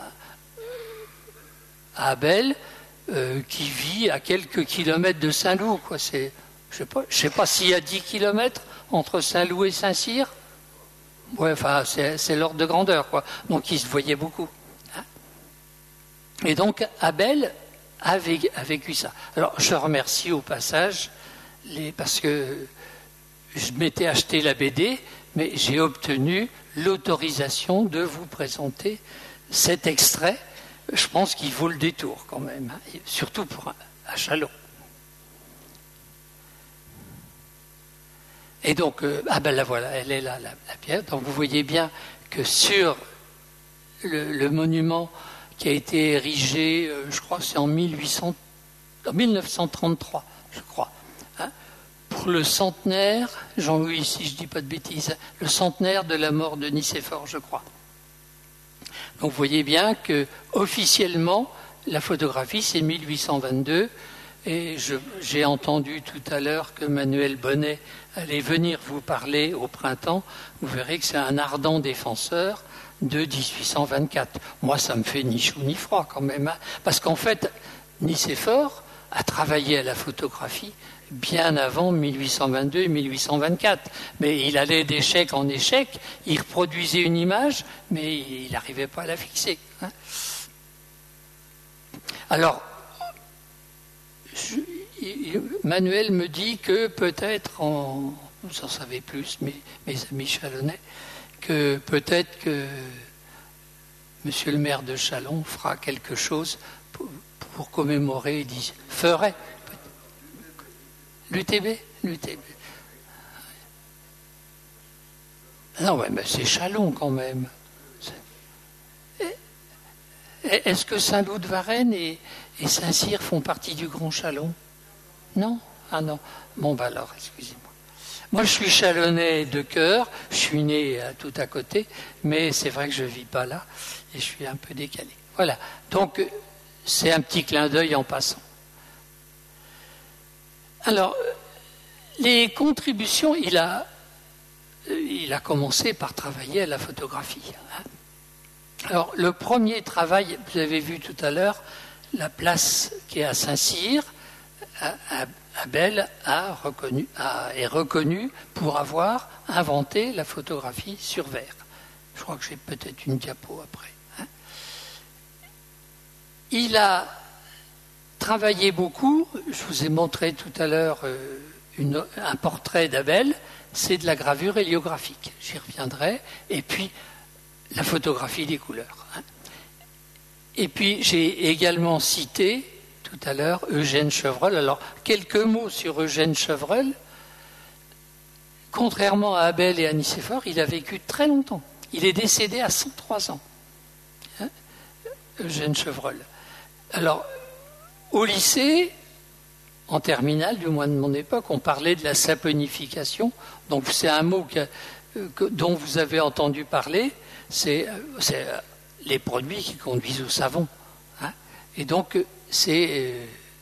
Abel qui vit à quelques kilomètres de Saint-Loup. Quoi. Je ne sais pas s'il y a 10 kilomètres entre Saint-Loup et Saint-Cyr. Ouais, enfin, c'est l'ordre de grandeur, quoi. Donc, ils se voyaient beaucoup. Hein. Et donc, Abel a vécu ça. Alors, je remercie au passage, parce que je m'étais acheté la BD, mais j'ai obtenu l'autorisation de vous présenter cet extrait. Je pense qu'il vaut le détour quand même, hein, surtout à Châlons. Et donc, la voilà, elle est là, la pierre. Donc vous voyez bien que sur le monument qui a été érigé, je crois que c'est en 1933, je crois, hein, pour le centenaire, Jean-Louis, si je ne dis pas de bêtises, le centenaire de la mort de Nicéphore, je crois. Donc vous voyez bien que officiellement, la photographie, c'est 1822, et j'ai entendu tout à l'heure que Manuel Bonnet allait venir vous parler au printemps. Vous verrez que c'est un ardent défenseur de 1824. Moi, ça me fait ni chaud ni froid quand même, hein, parce qu'en fait, Nicéphore a travaillé à la photographie bien avant 1822 et 1824. Mais il allait d'échec en échec, il reproduisait une image, mais il n'arrivait pas à la fixer. Hein. Alors, Manuel me dit que peut-être, vous en savez plus, mes amis chalonnais, que peut-être que monsieur le maire de Châlons fera quelque chose pour commémorer, ferait. L'UTB. Non, ouais, mais c'est Châlons quand même. Est-ce que Saint-Loup-de-Varennes et Saint-Cyr font partie du Grand Châlons? Non? Ah non. Bon, alors, excusez-moi. Moi, je suis chalonnais de cœur, je suis né tout à côté, mais c'est vrai que je ne vis pas là et je suis un peu décalé. Voilà, donc c'est un petit clin d'œil en passant. Alors, les contributions, il a commencé par travailler à la photographie. Alors, le premier travail, vous avez vu tout à l'heure, la place qui est à Saint-Cyr, Abel est reconnu pour avoir inventé la photographie sur verre. Je crois que j'ai peut-être une diapo après. Il a travaillé beaucoup. Je vous ai montré tout à l'heure un portrait d'Abel. C'est de la gravure héliographique. J'y reviendrai. Et puis, la photographie des couleurs. Et puis, j'ai également cité tout à l'heure Eugène Chevreul. Alors, quelques mots sur Eugène Chevreul. Contrairement à Abel et à Nicéphore, il a vécu très longtemps. Il est décédé à 103 ans. Eugène Chevreul. Alors, au lycée, en terminale, du moins de mon époque, on parlait de la saponification. Donc, c'est un mot dont vous avez entendu parler. C'est les produits qui conduisent au savon. Et donc, c'est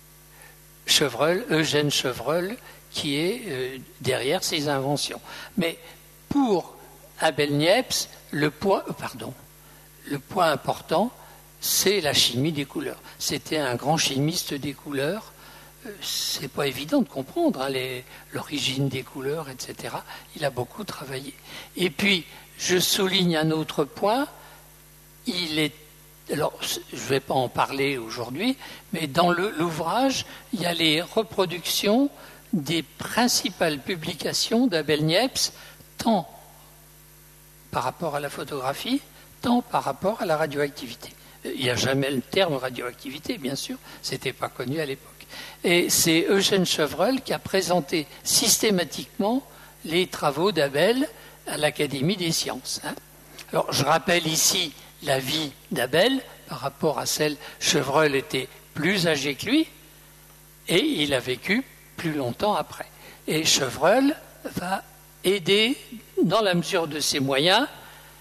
Eugène Chevreul, qui est derrière ces inventions. Mais pour Abel Niepce, le point important, c'est la chimie des couleurs. C'était un grand chimiste des couleurs. C'est pas évident de comprendre l'origine des couleurs, etc. Il a beaucoup travaillé. Et puis, je souligne un autre point. Alors, je ne vais pas en parler aujourd'hui, mais dans l'ouvrage, il y a les reproductions des principales publications d'Abel Niepce, tant par rapport à la photographie, tant par rapport à la radioactivité. Il n'y a jamais le terme radioactivité, bien sûr, ce n'était pas connu à l'époque. Et c'est Eugène Chevreul qui a présenté systématiquement les travaux d'Abel à l'Académie des sciences. Alors, je rappelle ici la vie d'Abel par rapport à celle. Chevreul était plus âgé que lui et il a vécu plus longtemps après. Et Chevreul va aider, dans la mesure de ses moyens,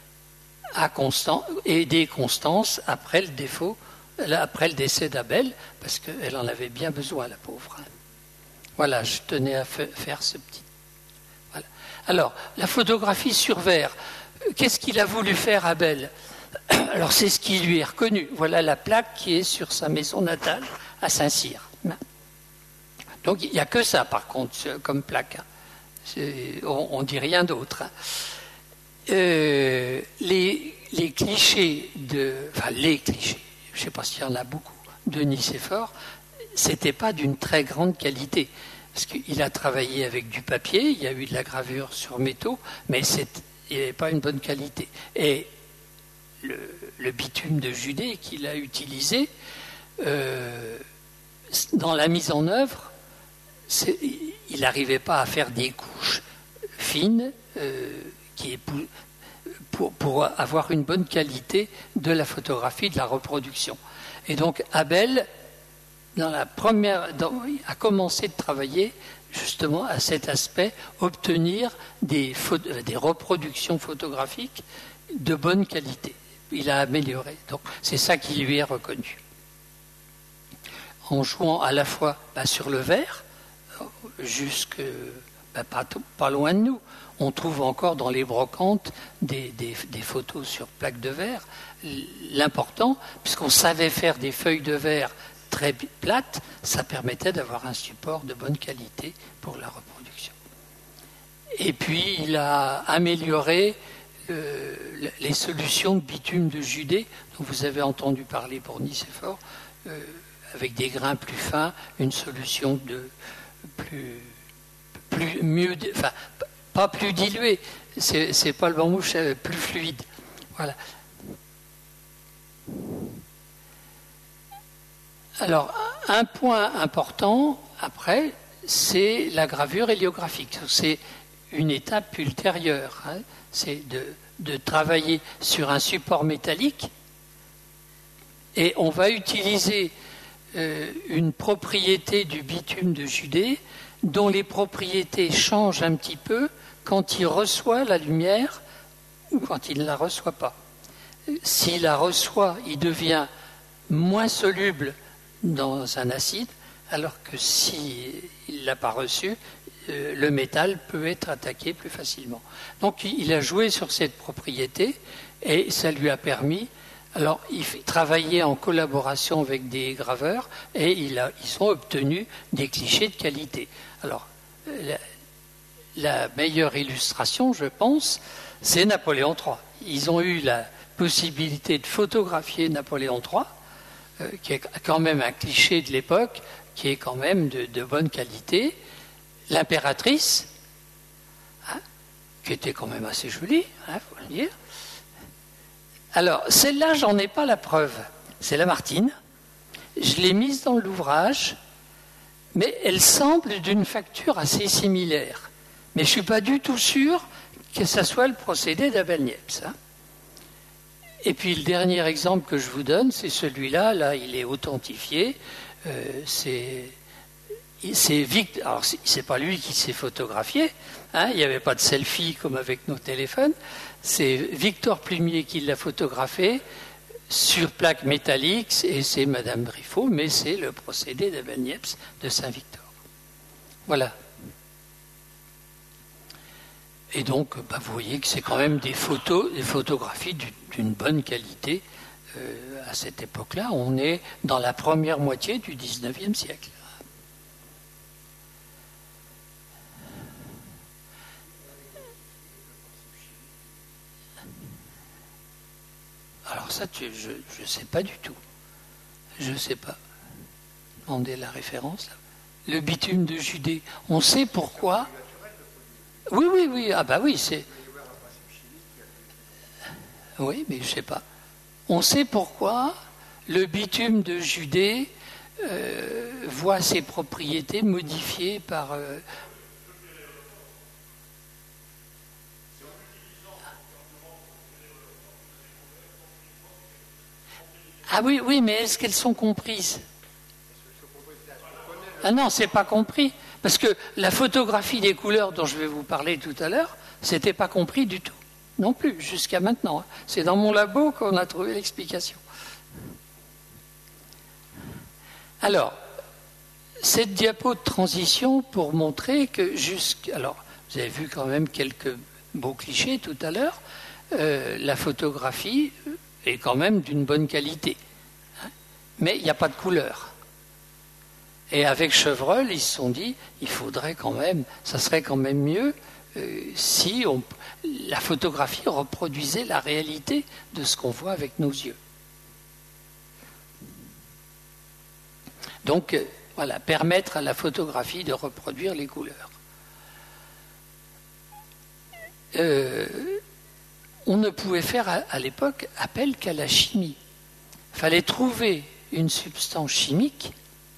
aider Constance après le décès d'Abel, parce qu'elle en avait bien besoin, la pauvre. Voilà, je tenais à faire ce petit... Voilà. Alors, la photographie sur verre, qu'est-ce qu'il a voulu faire, Abel ? Alors, c'est ce qui lui est reconnu. Voilà la plaque qui est sur sa maison natale, à Saint-Cyr. Donc, il n'y a que ça, par contre, comme plaque. On ne dit rien d'autre. Les clichés les clichés, je ne sais pas s'il y en a beaucoup, de Nicéphore, c'était pas d'une très grande qualité. Parce qu'il a travaillé avec du papier, il y a eu de la gravure sur métaux, mais il n'y avait pas une bonne qualité. Et le bitume de Judée qu'il a utilisé, dans la mise en œuvre, il n'arrivait pas à faire des couches fines pour avoir une bonne qualité de la photographie, de la reproduction. Et donc Abel, a commencé de travailler justement à cet aspect, obtenir des reproductions photographiques de bonne qualité. Il a amélioré. Donc c'est ça qui lui est reconnu. En jouant à la fois sur le verre, jusque pas loin de nous. On trouve encore dans les brocantes des photos sur plaques de verre. L'important, puisqu'on savait faire des feuilles de verre très plates, ça permettait d'avoir un support de bonne qualité pour la reproduction. Et puis, il a amélioré les solutions de bitume de Judée, dont vous avez entendu parler pour Nicéphore, avec des grains plus fins, une solution pas plus diluée, c'est pas le bon mot, plus fluide. Voilà. Alors, un point important, après, c'est la gravure héliographique. C'est une étape ultérieure. C'est de travailler sur un support métallique et on va utiliser une propriété du bitume de Judée, dont les propriétés changent un petit peu quand il reçoit la lumière ou quand il ne la reçoit pas. S'il la reçoit, il devient moins soluble dans un acide, alors que s'il ne l'a pas reçu, le métal peut être attaqué plus facilement. Donc il a joué sur cette propriété et ça lui a permis. Alors il travaillait en collaboration avec des graveurs et ils ont obtenu des clichés de qualité. Alors la meilleure illustration, je pense, c'est Napoléon III. Ils ont eu la possibilité de photographier Napoléon III, qui est quand même un cliché de l'époque, qui est quand même de bonne qualité. L'impératrice, qui était quand même assez jolie, faut le dire. Alors, celle-là, j'en ai pas la preuve. C'est Lamartine. Je l'ai mise dans l'ouvrage, mais elle semble d'une facture assez similaire. Mais je ne suis pas du tout sûr que ce soit le procédé d'Abel Niepce. Et puis, le dernier exemple que je vous donne, c'est celui-là. Là, il est authentifié. Alors, c'est pas lui qui s'est photographié, il n'y avait pas de selfie comme avec nos téléphones, c'est Victor Plumier qui l'a photographié sur plaque métallique, et c'est Madame Briffaut, mais c'est le procédé d'Abel Niepce de Saint-Victor. Voilà. Et donc, vous voyez que c'est quand même des photographies d'une bonne qualité à cette époque-là. On est dans la première moitié du XIXe siècle. Alors ça, je ne sais pas du tout. Je ne sais pas. Demandez la référence. Là. Le bitume de Judée. On sait pourquoi. Oui. Ah bah oui, c'est. Oui, mais je ne sais pas. On sait pourquoi le bitume de Judée voit ses propriétés modifiées par. Ah oui, mais est-ce qu'elles sont comprises? Ah non, c'est pas compris. Parce que la photographie des couleurs dont je vais vous parler tout à l'heure, c'était pas compris du tout. Non plus, jusqu'à maintenant. C'est dans mon labo qu'on a trouvé l'explication. Alors, cette diapo de transition pour montrer que alors, vous avez vu quand même quelques beaux clichés tout à l'heure. La photographie est quand même d'une bonne qualité. Mais il n'y a pas de couleur. Et avec Chevreul, ils se sont dit, il faudrait quand même, ça serait quand même mieux si la photographie reproduisait la réalité de ce qu'on voit avec nos yeux. Donc, voilà, permettre à la photographie de reproduire les couleurs. On ne pouvait faire à l'époque appel qu'à la chimie. Il fallait trouver une substance chimique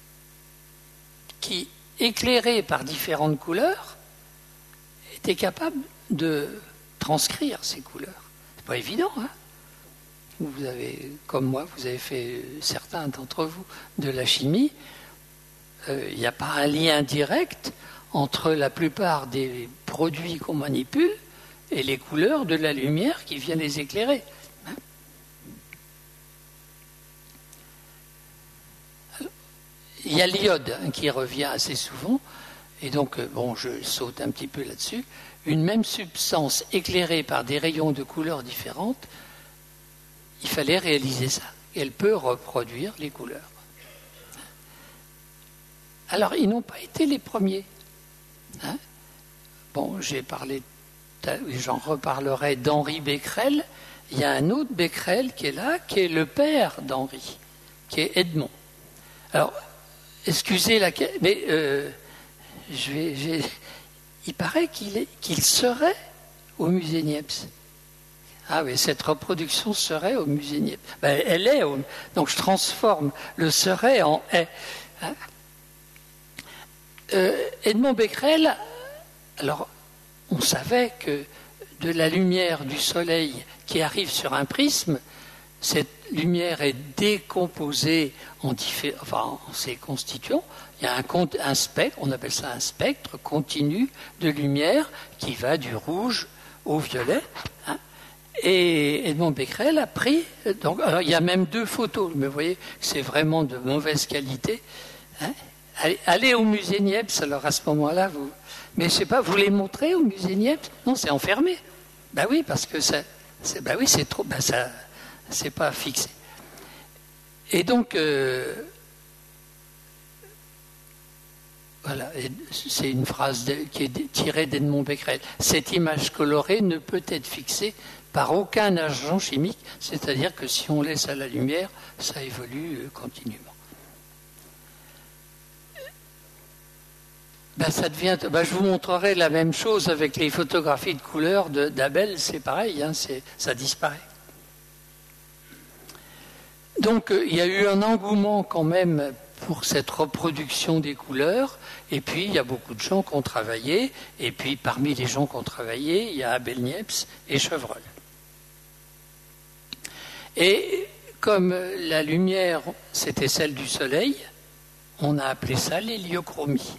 qui, éclairée par différentes couleurs, était capable de transcrire ces couleurs. C'est pas évident, hein? Vous avez, comme moi, vous avez fait, certains d'entre vous, de la chimie. Il n'y a pas un lien direct entre la plupart des produits qu'on manipule et les couleurs de la lumière qui vient les éclairer. Il y a l'iode qui revient assez souvent, et donc, je saute un petit peu là-dessus. Une même substance éclairée par des rayons de couleurs différentes, il fallait réaliser ça. Elle peut reproduire les couleurs. Alors, ils n'ont pas été les premiers. J'ai parlé, j'en reparlerai d'Henri Becquerel. Il y a un autre Becquerel qui est là, qui est le père d'Henri, qui est Edmond. Alors, excusez mais il paraît qu'il serait au musée Niepce. Ah oui, cette reproduction serait au musée Niepce. Elle est, donc je transforme le serait en est. Edmond Becquerel, alors on savait que de la lumière du soleil qui arrive sur un prisme, cette lumière est décomposée en ses constituants. Il y a un spectre, on appelle ça un spectre continu de lumière qui va du rouge au violet. Hein. Et Edmond Becquerel a pris, donc, alors il y a même 2 photos, mais vous voyez que c'est vraiment de mauvaise qualité. Hein. Allez au musée Niepce, alors à ce moment-là, mais je sais pas, vous les montrez au musée Niepce? Non, c'est enfermé. Ben oui, parce que c'est trop, ça, c'est pas fixé. Et donc, voilà, c'est une phrase qui est tirée d'Edmond Becquerel. Cette image colorée ne peut être fixée par aucun agent chimique, c'est-à-dire que si on laisse à la lumière, ça évolue continuellement. Je vous montrerai la même chose avec les photographies de couleurs d'Abel, c'est pareil, hein, ça disparaît. Donc il y a eu un engouement quand même pour cette reproduction des couleurs, et puis il y a beaucoup de gens qui ont travaillé, et puis parmi les gens qui ont travaillé, il y a Abel Niepce et Chevreul. Et comme la lumière, c'était celle du soleil, on a appelé ça l'héliochromie.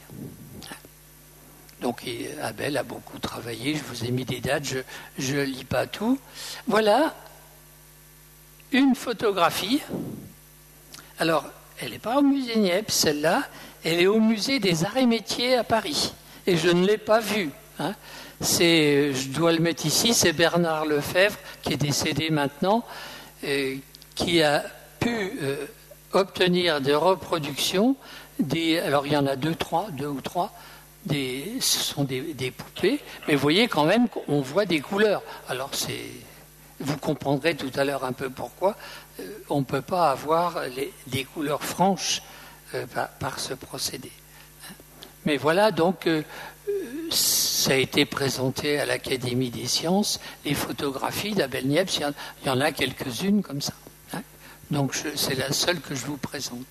Donc Abel a beaucoup travaillé, je vous ai mis des dates, je ne lis pas tout. Voilà une photographie. Alors, elle n'est pas au musée Niepce, celle-là, elle est au musée des Arts et Métiers à Paris. Et je ne l'ai pas vue. Hein. Je dois le mettre ici, c'est Bernard Lefebvre, qui est décédé maintenant, qui a pu obtenir des reproductions, alors il y en a deux ou trois, ce sont des poupées, mais vous voyez quand même qu'on voit des couleurs. Alors vous comprendrez tout à l'heure un peu pourquoi on ne peut pas avoir des couleurs franches par ce procédé. Mais voilà, donc ça a été présenté à l'Académie des sciences, les photographies d'Abel Niepce, il y en a quelques-unes comme ça. Hein. Donc c'est la seule que je vous présente.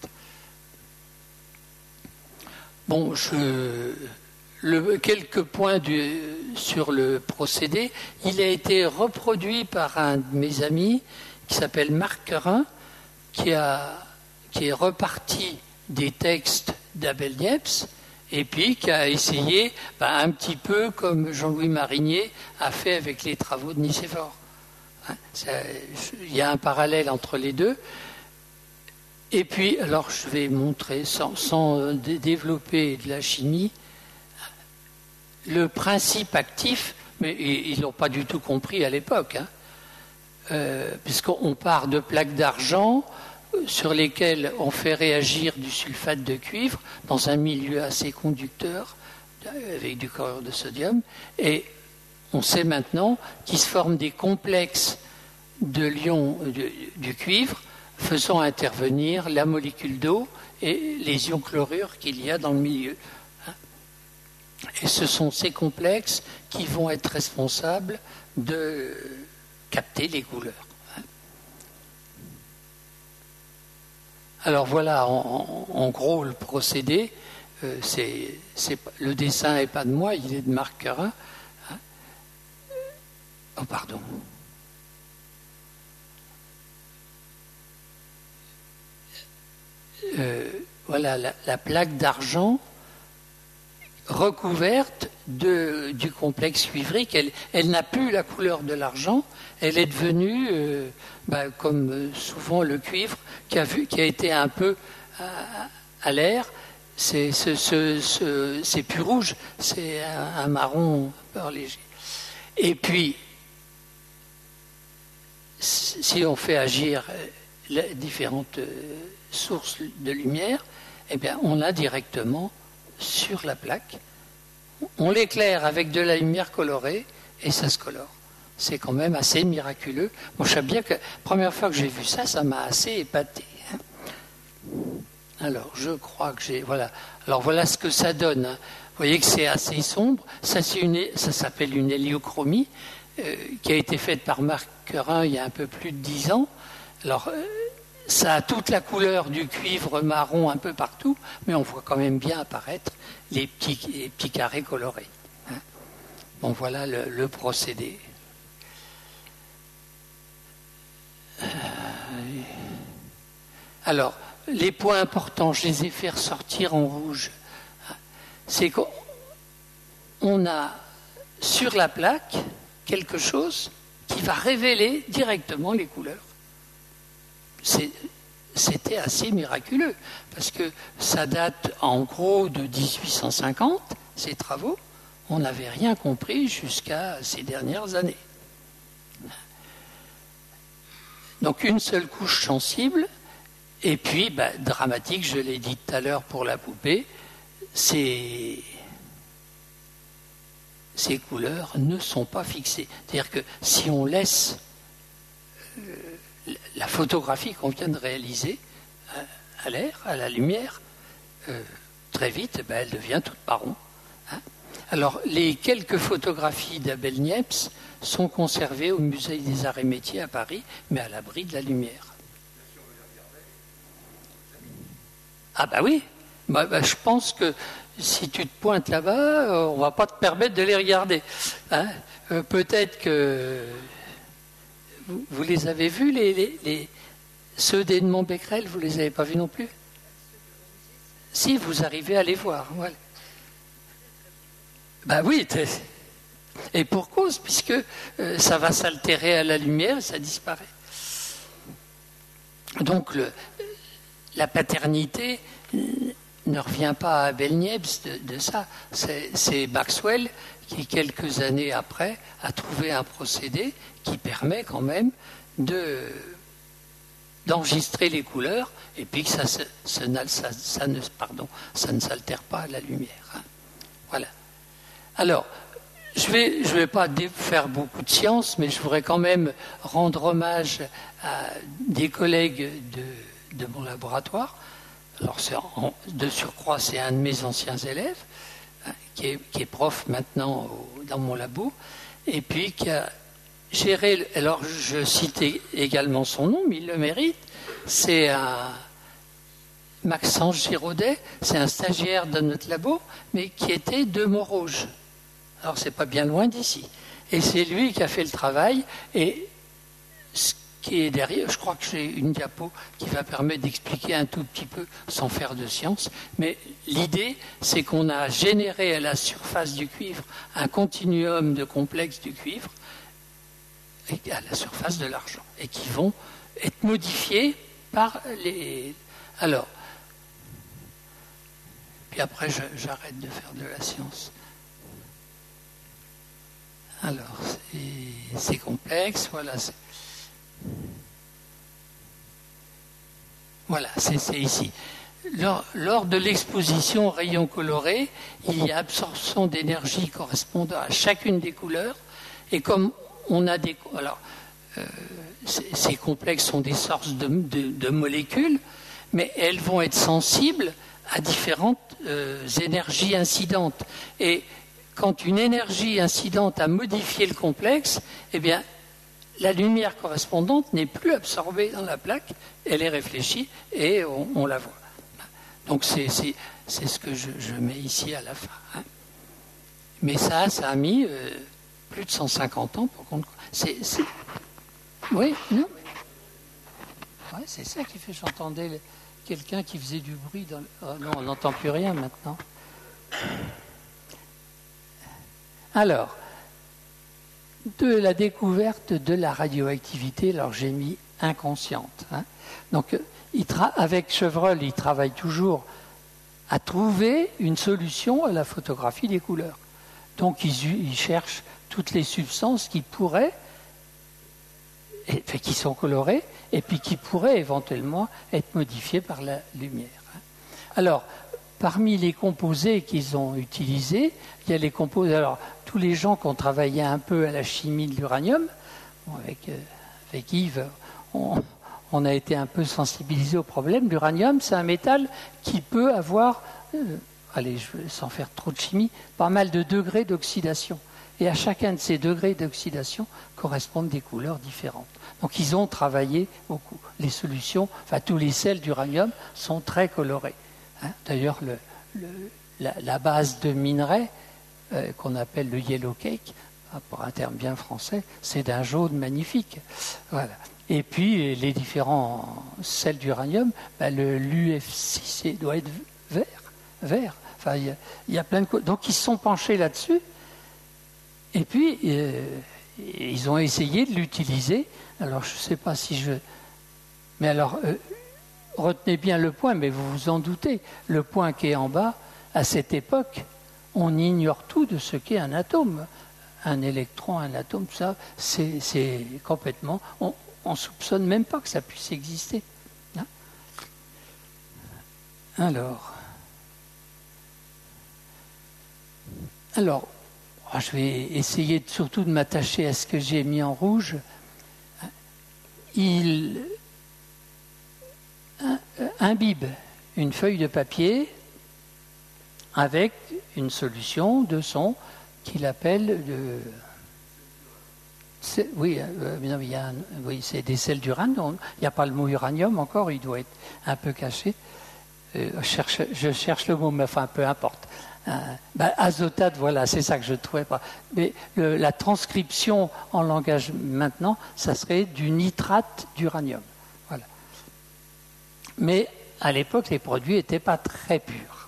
Bon, quelques points sur le procédé. Il a été reproduit par un de mes amis qui s'appelle Marc Querin, qui est reparti des textes d'Abel Niepce et puis qui a essayé un petit peu comme Jean-Louis Marinier a fait avec les travaux de Nicéphore. Il y a un parallèle entre les deux. Et puis, alors je vais montrer, sans développer de la chimie, le principe actif, mais ils ne l'ont pas du tout compris à l'époque, hein, puisqu'on part de plaques d'argent sur lesquelles on fait réagir du sulfate de cuivre dans un milieu assez conducteur, avec du chlorure de sodium, et on sait maintenant qu'il se forment des complexes de l'ion du cuivre, faisant intervenir la molécule d'eau et les ions chlorure qu'il y a dans le milieu. Et ce sont ces complexes qui vont être responsables de capter les couleurs. Alors voilà, en gros, le procédé, le dessin n'est pas de moi, il est de Marc Querin. Oh, pardon. Voilà la plaque d'argent recouverte du complexe cuivrique. Elle n'a plus la couleur de l'argent, elle est devenue, comme souvent le cuivre, qui a été un peu à l'air, c'est plus rouge, c'est un marron un peu léger. Et puis, si on fait agir les différentes sources de lumière, eh bien, on a directement sur la plaque, on l'éclaire avec de la lumière colorée et ça se colore. C'est quand même assez miraculeux. Bon, je sais bien que la première fois que j'ai vu ça, ça m'a assez épaté. Hein. Alors, je crois que voilà. Alors, voilà ce que ça donne. Hein. Vous voyez que c'est assez sombre. Ça s'appelle une héliochromie qui a été faite par Marc Querin il y a un peu plus de 10 ans. Alors, ça a toute la couleur du cuivre marron un peu partout, mais on voit quand même bien apparaître les petits carrés colorés. Hein. Bon, voilà le procédé. Alors, les points importants, je les ai fait ressortir en rouge. C'est qu'on a sur la plaque quelque chose qui va révéler directement les couleurs. C'était assez miraculeux, parce que ça date en gros de 1850, ces travaux. On n'avait rien compris jusqu'à ces dernières années. Donc une seule couche sensible, et puis dramatique, je l'ai dit tout à l'heure pour la poupée, ces couleurs ne sont pas fixées. C'est-à-dire que si on laisse la photographie qu'on vient de réaliser à l'air, à la lumière, très vite, elle devient toute marron. Alors, les quelques photographies d'Abel Niepce sont conservées au Musée des Arts et Métiers à Paris, mais à l'abri de la lumière. Ah oui, je pense que si tu te pointes là-bas, on ne va pas te permettre de les regarder. Peut-être que vous les avez vus, ceux d'Edmond Becquerel, vous ne les avez pas vus non plus? Si, vous arrivez à les voir. Voilà. Oui, et pour cause, puisque ça va s'altérer à la lumière et ça disparaît. Donc la paternité ne revient pas à Abel Niepce de ça. C'est Maxwell qui, quelques années après, a trouvé un procédé qui permet quand même d'enregistrer les couleurs et puis que ça ne s'altère pas à la lumière. Voilà. Alors, je vais pas faire beaucoup de science, mais je voudrais quand même rendre hommage à des collègues de mon laboratoire. Alors, de surcroît, c'est un de mes anciens élèves, qui est prof maintenant dans mon labo, et puis qui a géré, alors je citais également son nom, mais il le mérite, c'est Maxence Giraudet, c'est un stagiaire de notre labo, mais qui était de Montrouge. Alors, c'est pas bien loin d'ici. Et c'est lui qui a fait le travail. Et ce qui est derrière, je crois que j'ai une diapo qui va permettre d'expliquer un tout petit peu sans faire de science. Mais l'idée, c'est qu'on a généré à la surface du cuivre un continuum de complexes du cuivre et à la surface de l'argent. Et qui vont être modifiés par les... Alors, puis après, j'arrête de faire de la science. Alors, c'est complexe, voilà. Voilà, c'est ici. Lors de l'exposition aux rayons colorés, il y a absorption d'énergie correspondant à chacune des couleurs. Et comme on a des... Alors, ces complexes sont des sources de molécules, mais elles vont être sensibles à différentes énergies incidentes. Et quand une énergie incidente a modifié le complexe, eh bien, la lumière correspondante n'est plus absorbée dans la plaque, elle est réfléchie et on la voit. Donc c'est ce que je mets ici à la fin. Mais ça a mis plus de 150 ans pour qu'on... Oui, non? Ouais, c'est ça qui fait, j'entendais quelqu'un qui faisait du bruit dans... Oh non, on n'entend plus rien maintenant. Alors, de la découverte de la radioactivité, alors j'ai mis inconsciente. Donc, avec Chevreul, il travaille toujours à trouver une solution à la photographie des couleurs. Donc, il cherche toutes les substances qui pourraient, qui sont colorées, et puis qui pourraient éventuellement être modifiées par la lumière. Alors, parmi les composés qu'ils ont utilisés, il y a les composés... Alors, tous les gens qui ont travaillé un peu à la chimie de l'uranium, avec Yves, on a été un peu sensibilisés au problème. L'uranium, c'est un métal qui peut avoir, sans faire trop de chimie, pas mal de degrés d'oxydation. Et à chacun de ces degrés d'oxydation correspondent des couleurs différentes. Donc ils ont travaillé beaucoup. Les solutions, tous les sels d'uranium sont très colorés. D'ailleurs, la base de minerai, qu'on appelle le yellow cake, pour un terme bien français, c'est d'un jaune magnifique. Voilà. Et puis les différents sels d'uranium, l'UF6 doit être vert. Enfin, il y a plein de choses. Donc ils se sont penchés là-dessus. Et puis ils ont essayé de l'utiliser. Alors je ne sais pas si je... Mais alors, retenez bien le point, mais vous vous en doutez. Le point qui est en bas, à cette époque, on ignore tout de ce qu'est un atome. Un électron, un atome, ça, c'est complètement... On ne soupçonne même pas que ça puisse exister. Hein? Alors, je vais essayer surtout de m'attacher à ce que j'ai mis en rouge. Il imbibe une feuille de papier avec une solution de son qu'il appelle oui, c'est des sels d'uranium. Il n'y a pas le mot uranium encore, il doit être un peu caché. Je cherche le mot, mais enfin, peu importe. Azotate, voilà, c'est ça que je ne trouvais pas. Mais la transcription en langage maintenant, ça serait du nitrate d'uranium. Voilà. Mais à l'époque, les produits n'étaient pas très purs.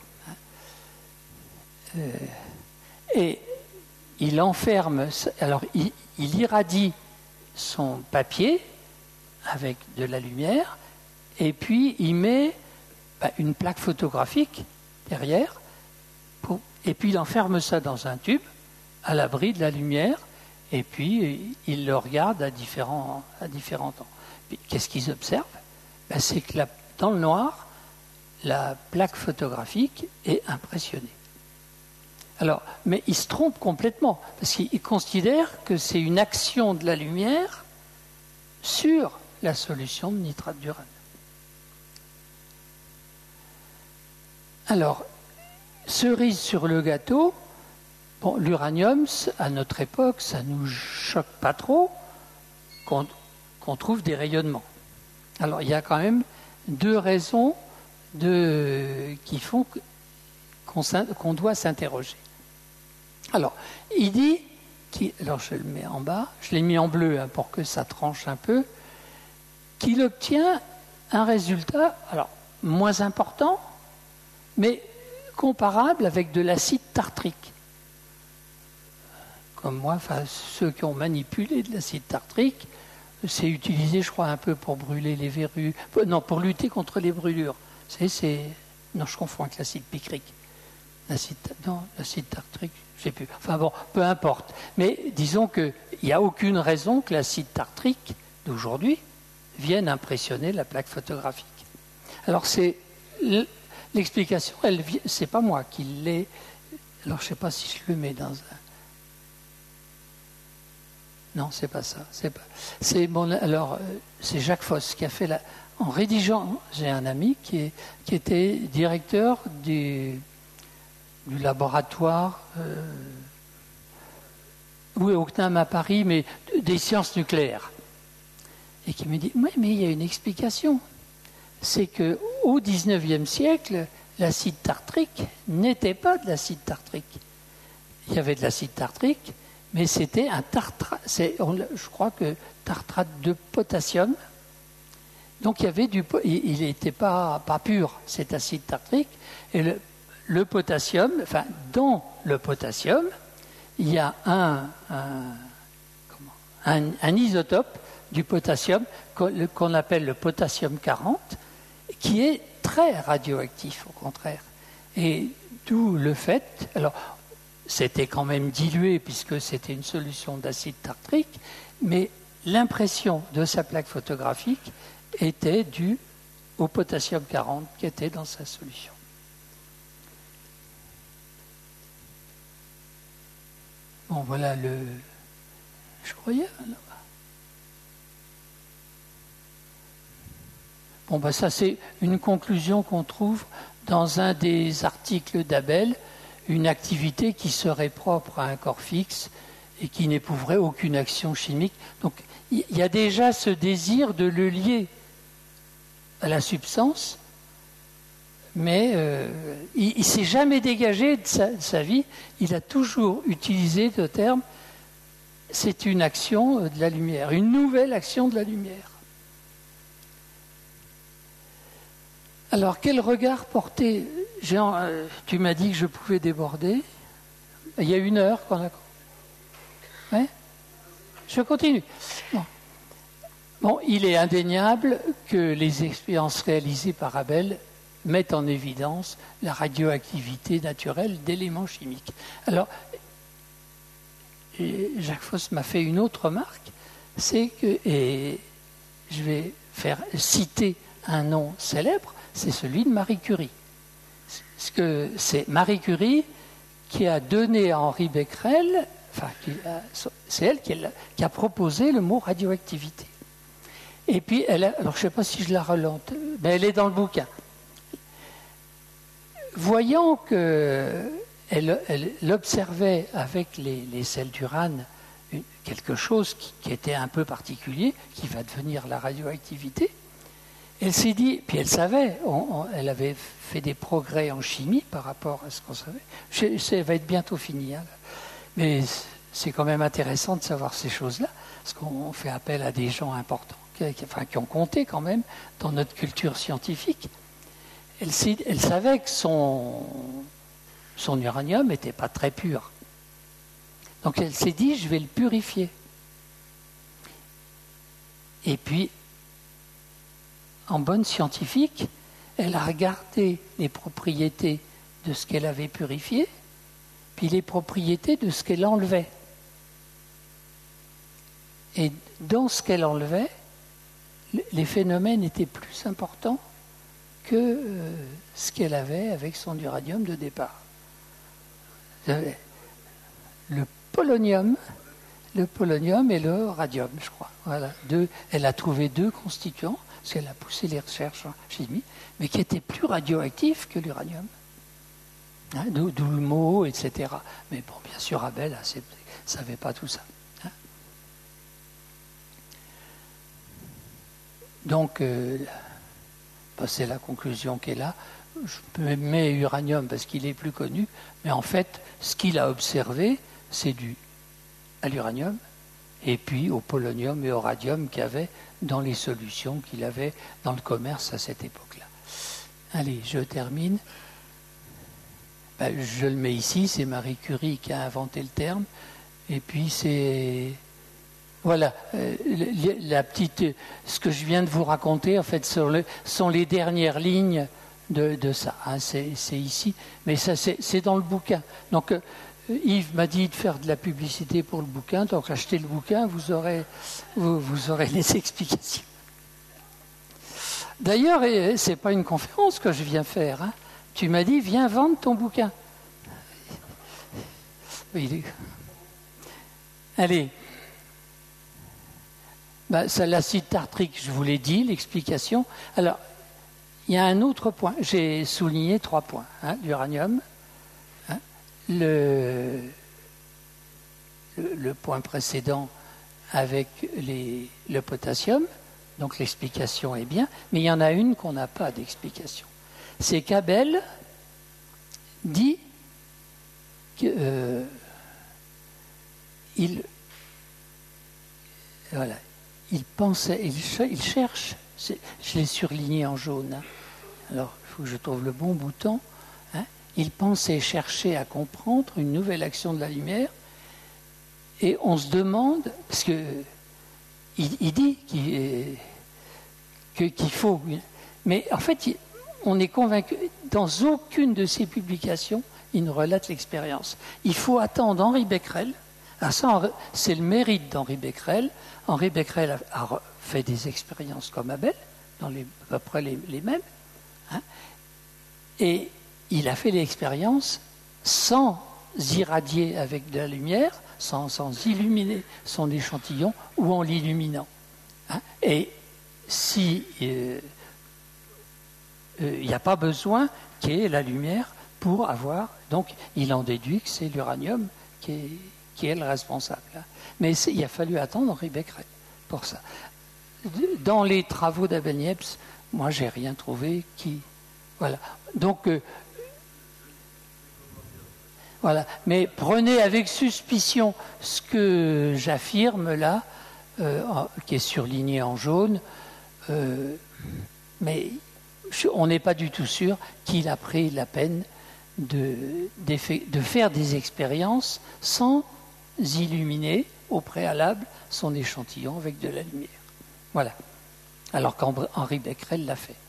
Et il enferme, alors il irradie son papier avec de la lumière, et puis il met une plaque photographique derrière, et puis il enferme ça dans un tube à l'abri de la lumière, et puis il le regarde à différents temps. Puis, qu'est-ce qu'ils observent? C'est que dans le noir, la plaque photographique est impressionnée. Alors, mais il se trompe complètement, parce qu'il considère que c'est une action de la lumière sur la solution de nitrate d'urane. Alors, cerise sur le gâteau, l'uranium, à notre époque, ça ne nous choque pas trop qu'on trouve des rayonnements. Alors, il y a quand même deux raisons qui font qu'on doit s'interroger. Alors, il dit, alors je le mets en bas, je l'ai mis en bleu pour que ça tranche un peu, qu'il obtient un résultat, alors moins important, mais comparable avec de l'acide tartrique. Comme moi, ceux qui ont manipulé de l'acide tartrique, c'est utilisé, je crois, un peu pour brûler les verrues, non, pour lutter contre les brûlures. Non, je confonds avec l'acide picrique. L'acide tartrique, je ne sais plus. Enfin bon, peu importe. Mais disons qu'il n'y a aucune raison que l'acide tartrique d'aujourd'hui vienne impressionner la plaque photographique. Alors l'explication, c'est pas moi qui l'ai. Alors je ne sais pas si je le mets dans un. Non, c'est pas ça. Alors c'est Jacques Foss qui a fait en rédigeant. J'ai un ami qui était directeur du laboratoire, au CNAM à Paris, mais des sciences nucléaires. Et qui me dit, oui, mais il y a une explication. C'est qu'au XIXe siècle, l'acide tartrique n'était pas de l'acide tartrique. Il y avait de l'acide tartrique, mais c'était un tartrate, je crois que tartrate de potassium. Donc il n'était pas pur, cet acide tartrique. Et le potassium, dans le potassium, il y a un isotope du potassium qu'on appelle le potassium 40, qui est très radioactif, au contraire. Et d'où le fait, alors c'était quand même dilué puisque c'était une solution d'acide tartrique, mais l'impression de sa plaque photographique était due au potassium 40 qui était dans sa solution. Bon, voilà je croyais. Bon, ça c'est une conclusion qu'on trouve dans un des articles d'Abel, une activité qui serait propre à un corps fixe et qui n'éprouverait aucune action chimique. Donc il y a déjà ce désir de le lier à la substance, mais il ne s'est jamais dégagé de sa vie. Il a toujours utilisé le terme, c'est une action de la lumière, une nouvelle action de la lumière. Alors, quel regard porter tu m'as dit que je pouvais déborder. Il y a 1 heure qu'on a... Ouais. Je continue. Bon, il est indéniable que les expériences réalisées par Abel mettent en évidence la radioactivité naturelle d'éléments chimiques. Alors, Jacques Foss m'a fait une autre remarque, c'est que, et je vais citer un nom célèbre, c'est celui de Marie Curie. C'est Marie Curie qui a donné à Henri Becquerel, c'est elle qui a proposé le mot radioactivité. Et puis, alors je ne sais pas si je la relante, mais elle est dans le bouquin. Voyant qu'elle observait avec les sels d'urane quelque chose qui était un peu particulier, qui va devenir la radioactivité, elle s'est dit, puis elle savait, elle avait fait des progrès en chimie par rapport à ce qu'on savait. Ça va être bientôt fini, hein, mais c'est quand même intéressant de savoir ces choses-là, parce qu'on fait appel à des gens importants, qui ont compté quand même dans notre culture scientifique. Elle savait que son uranium n'était pas très pur. Donc elle s'est dit, je vais le purifier. Et puis, en bonne scientifique, elle a regardé les propriétés de ce qu'elle avait purifié, puis les propriétés de ce qu'elle enlevait. Et dans ce qu'elle enlevait, les phénomènes étaient plus importants que ce qu'elle avait avec son uranium de départ. Le polonium et le radium, je crois. Voilà, elle a trouvé 2 constituants, parce qu'elle a poussé les recherches en chimie, mais qui étaient plus radioactifs que l'uranium. Hein, d'où le mot, etc. Mais bon, bien sûr, Abel ne savait pas tout ça. Hein. Donc, c'est la conclusion qui est là. Je mets uranium parce qu'il est plus connu, mais en fait, ce qu'il a observé, c'est dû à l'uranium et puis au polonium et au radium qu'il y avait dans les solutions qu'il avait dans le commerce à cette époque-là. Allez, je termine. Je le mets ici, c'est Marie Curie qui a inventé le terme, et puis c'est... Voilà, ce que je viens de vous raconter, en fait, sont les dernières lignes de ça. Hein, c'est ici, mais ça, c'est dans le bouquin. Donc, Yves m'a dit de faire de la publicité pour le bouquin, donc achetez le bouquin, vous aurez les explications. D'ailleurs, c'est pas une conférence que je viens faire. Hein. Tu m'as dit, viens vendre ton bouquin. Allez. Ça, l'acide tartrique, je vous l'ai dit, l'explication. Alors, il y a un autre point. J'ai souligné 3 points. Hein, l'uranium, hein, le point précédent avec le potassium. Donc, l'explication est bien. Mais il y en a une qu'on n'a pas d'explication. C'est qu'Abel dit qu'il pensait, il cherche, je l'ai surligné en jaune, hein. Alors il faut que je trouve le bon bouton, hein. Il pensait chercher à comprendre une nouvelle action de la lumière, et on se demande, parce que il dit qu'il faut, mais en fait on est convaincu, dans aucune de ses publications, il ne relate l'expérience. Il faut attendre Henri Becquerel. Alors ça, c'est le mérite d'Henri Becquerel. Henri Becquerel a fait des expériences comme Abel, à peu près les mêmes. Hein, et il a fait l'expérience sans irradier avec de la lumière, sans illuminer son échantillon ou en l'illuminant. Hein, et si il n'y a pas besoin qu'il y ait la lumière pour avoir... Donc, il en déduit que c'est l'uranium qui est le responsable. Mais il a fallu attendre Henri Becquerel pour ça. Dans les travaux d'Abel Niepce, moi, j'ai rien trouvé qui... Voilà. Donc, voilà. Mais prenez avec suspicion ce que j'affirme là, qui est surligné en jaune, mais on n'est pas du tout sûr qu'il a pris la peine de faire des expériences sans illuminer au préalable son échantillon avec de la lumière. Voilà. Alors qu'Henri Becquerel l'a fait.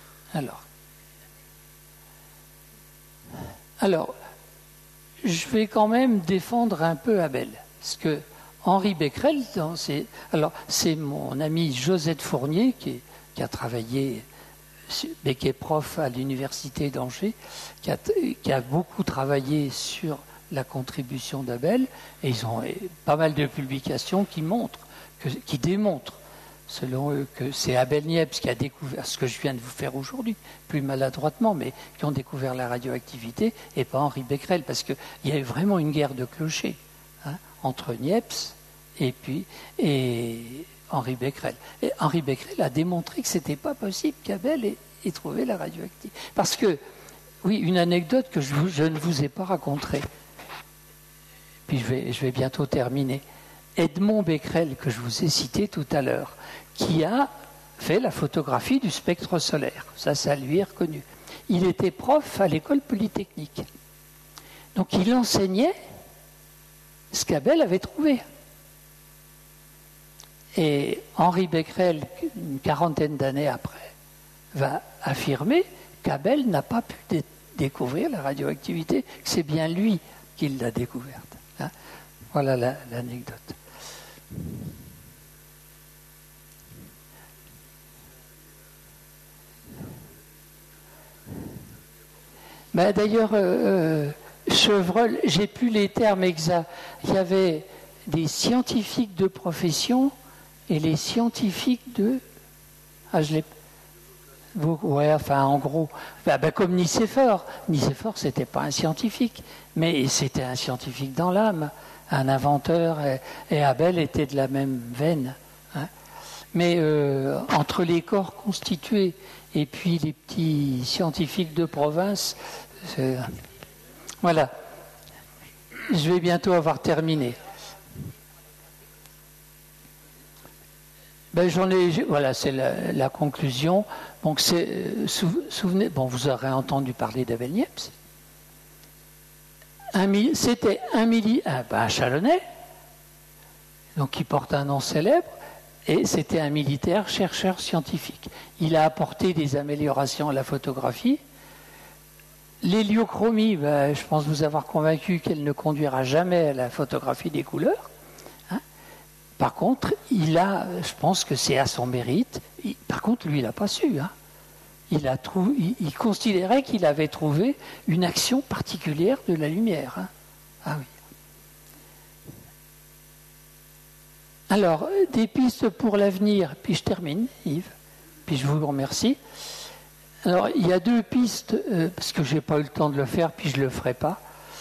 Alors, je vais quand même défendre un peu Abel, parce que Henri Becquerel, c'est mon ami Josette Fournier qui a travaillé, qui est prof à l'université d'Angers, qui a beaucoup travaillé sur la contribution d'Abel, et ils ont pas mal de publications qui démontrent, selon eux, que c'est Abel Niepce qui a découvert ce que je viens de vous faire aujourd'hui, plus maladroitement, mais qui ont découvert la radioactivité, et pas Henri Becquerel, parce qu'il y avait vraiment une guerre de clochers entre Niepce et Henri Becquerel. Et Henri Becquerel a démontré que ce n'était pas possible qu'Abel ait trouvé la radioactivité. Parce que, oui, une anecdote que je ne vous ai pas racontée, puis je vais bientôt terminer. Edmond Becquerel, que je vous ai cité tout à l'heure, qui a fait la photographie du spectre solaire. Ça lui est reconnu. Il était prof à l'école polytechnique. Donc il enseignait ce qu'Abel avait trouvé. Et Henri Becquerel, une quarantaine d'années après, va affirmer qu'Abel n'a pas pu découvrir la radioactivité, que c'est bien lui qui l'a découverte. Voilà l'anecdote. D'ailleurs, Chevreul, j'ai plus les termes exacts. Il y avait des scientifiques de profession et les scientifiques de... Ouais, enfin, en gros, comme Nicéphore. Nicéphore, c'était pas un scientifique, mais c'était un scientifique dans l'âme, un inventeur, et Abel était de la même veine. Mais entre les corps constitués et puis les petits scientifiques de province, voilà. Je vais bientôt avoir terminé. Voilà, c'est la conclusion. Donc, souvenez, vous aurez entendu parler d'Abel Niepce. C'était un Chalonnais, donc qui porte un nom célèbre, et c'était un militaire chercheur scientifique. Il a apporté des améliorations à la photographie. L'héliochromie, je pense vous avoir convaincu qu'elle ne conduira jamais à la photographie des couleurs. Par contre, je pense que c'est à son mérite. Par contre, lui, il n'a pas su. Il considérait qu'il avait trouvé une action particulière de la lumière. Ah oui. Alors, des pistes pour l'avenir, puis je termine, Yves, puis je vous remercie. Alors, il y a deux pistes, parce que je n'ai pas eu le temps de le faire, puis je ne le ferai pas.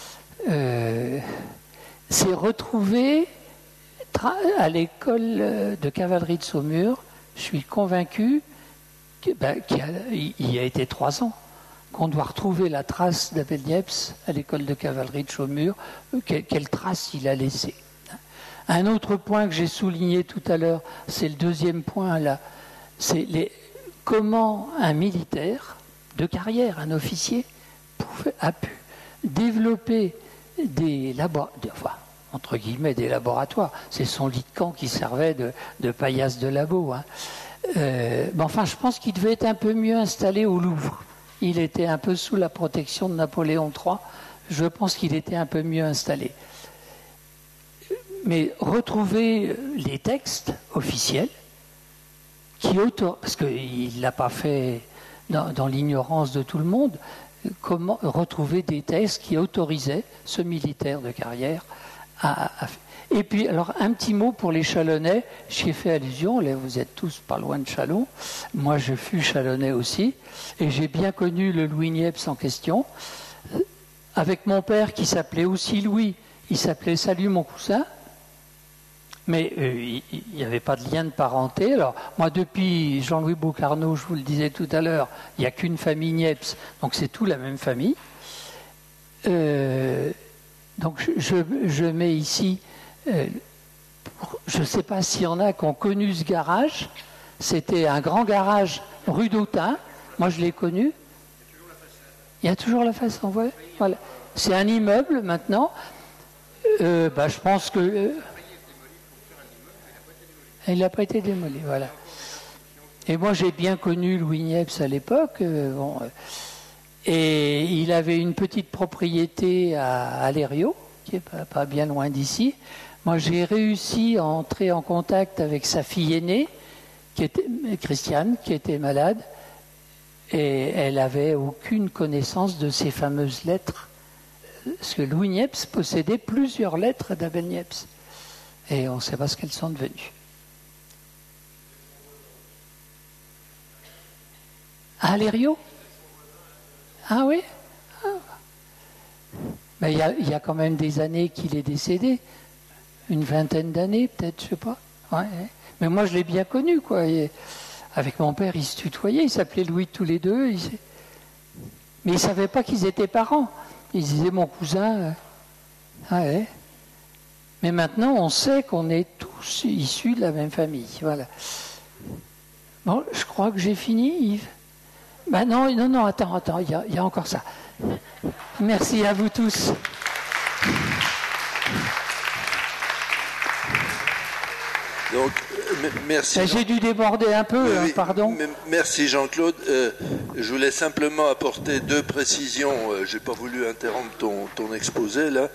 C'est retrouver à l'école de cavalerie de Saumur, je suis convaincu qu'il y a été 3 ans, qu'on doit retrouver la trace d'Abel Niepce à l'école de cavalerie de Saumur, quelle trace il a laissée. Un autre point que j'ai souligné tout à l'heure, c'est le deuxième point là, c'est comment un militaire de carrière, un officier, a pu développer des entre guillemets, des laboratoires. C'est son lit de camp qui servait de paillasse de labo. Mais enfin, je pense qu'il devait être un peu mieux installé au Louvre. Il était un peu sous la protection de Napoléon III. Je pense qu'il était un peu mieux installé. Mais retrouver les textes officiels parce qu'il ne l'a pas fait dans l'ignorance de tout le monde, comment retrouver des textes qui autorisaient ce militaire de carrière Et puis, alors, un petit mot pour les Chalonnais. J'y ai fait allusion, là, vous êtes tous pas loin de Châlons. Moi, je fus Chalonnais aussi, et j'ai bien connu le Louis Niepce en question. Avec mon père, qui s'appelait aussi Louis, il s'appelait Salut mon cousin, mais il n'y avait pas de lien de parenté. Alors, moi, depuis Jean-Louis Boucarneau, je vous le disais tout à l'heure, il n'y a qu'une famille Niepce, donc c'est tout la même famille. Donc je mets ici, je ne sais pas s'il y en a qui ont connu ce garage, c'était un grand garage rue d'Autun, Moi, je l'ai connu. Il y a toujours la façade, voilà. C'est un immeuble maintenant. Je pense que... il n'a pas été démoli, voilà. Et moi, j'ai bien connu Louis Niepce à l'époque. Et il avait une petite propriété à Lériot, qui est pas bien loin d'ici. Moi, j'ai réussi à entrer en contact avec sa fille aînée, Christiane, qui était malade. Et elle n'avait aucune connaissance de ces fameuses lettres. Parce que Louis Niepce possédait plusieurs lettres d'Abel Niepce. Et on ne sait pas ce qu'elles sont devenues. Ah, Lériot ? Ah oui ? Mais il y a quand même des années qu'il est décédé. Une vingtaine d'années, peut-être, je ne sais pas. Ouais. Mais moi, je l'ai bien connu, quoi. Et avec mon père, ils se tutoyaient. Ils s'appelaient Louis tous les deux. Mais ils ne savaient pas qu'ils étaient parents. Ils disaient, mon cousin... Ouais. Mais maintenant, on sait qu'on est tous issus de la même famille. Voilà. Bon, je crois que j'ai fini, Yves. Non, attends, il y a encore ça. Merci à vous tous. Donc, merci. J'ai dû déborder un peu, oui, pardon. Merci Jean-Claude. Je voulais simplement apporter 2 précisions. Je n'ai pas voulu interrompre ton exposé là.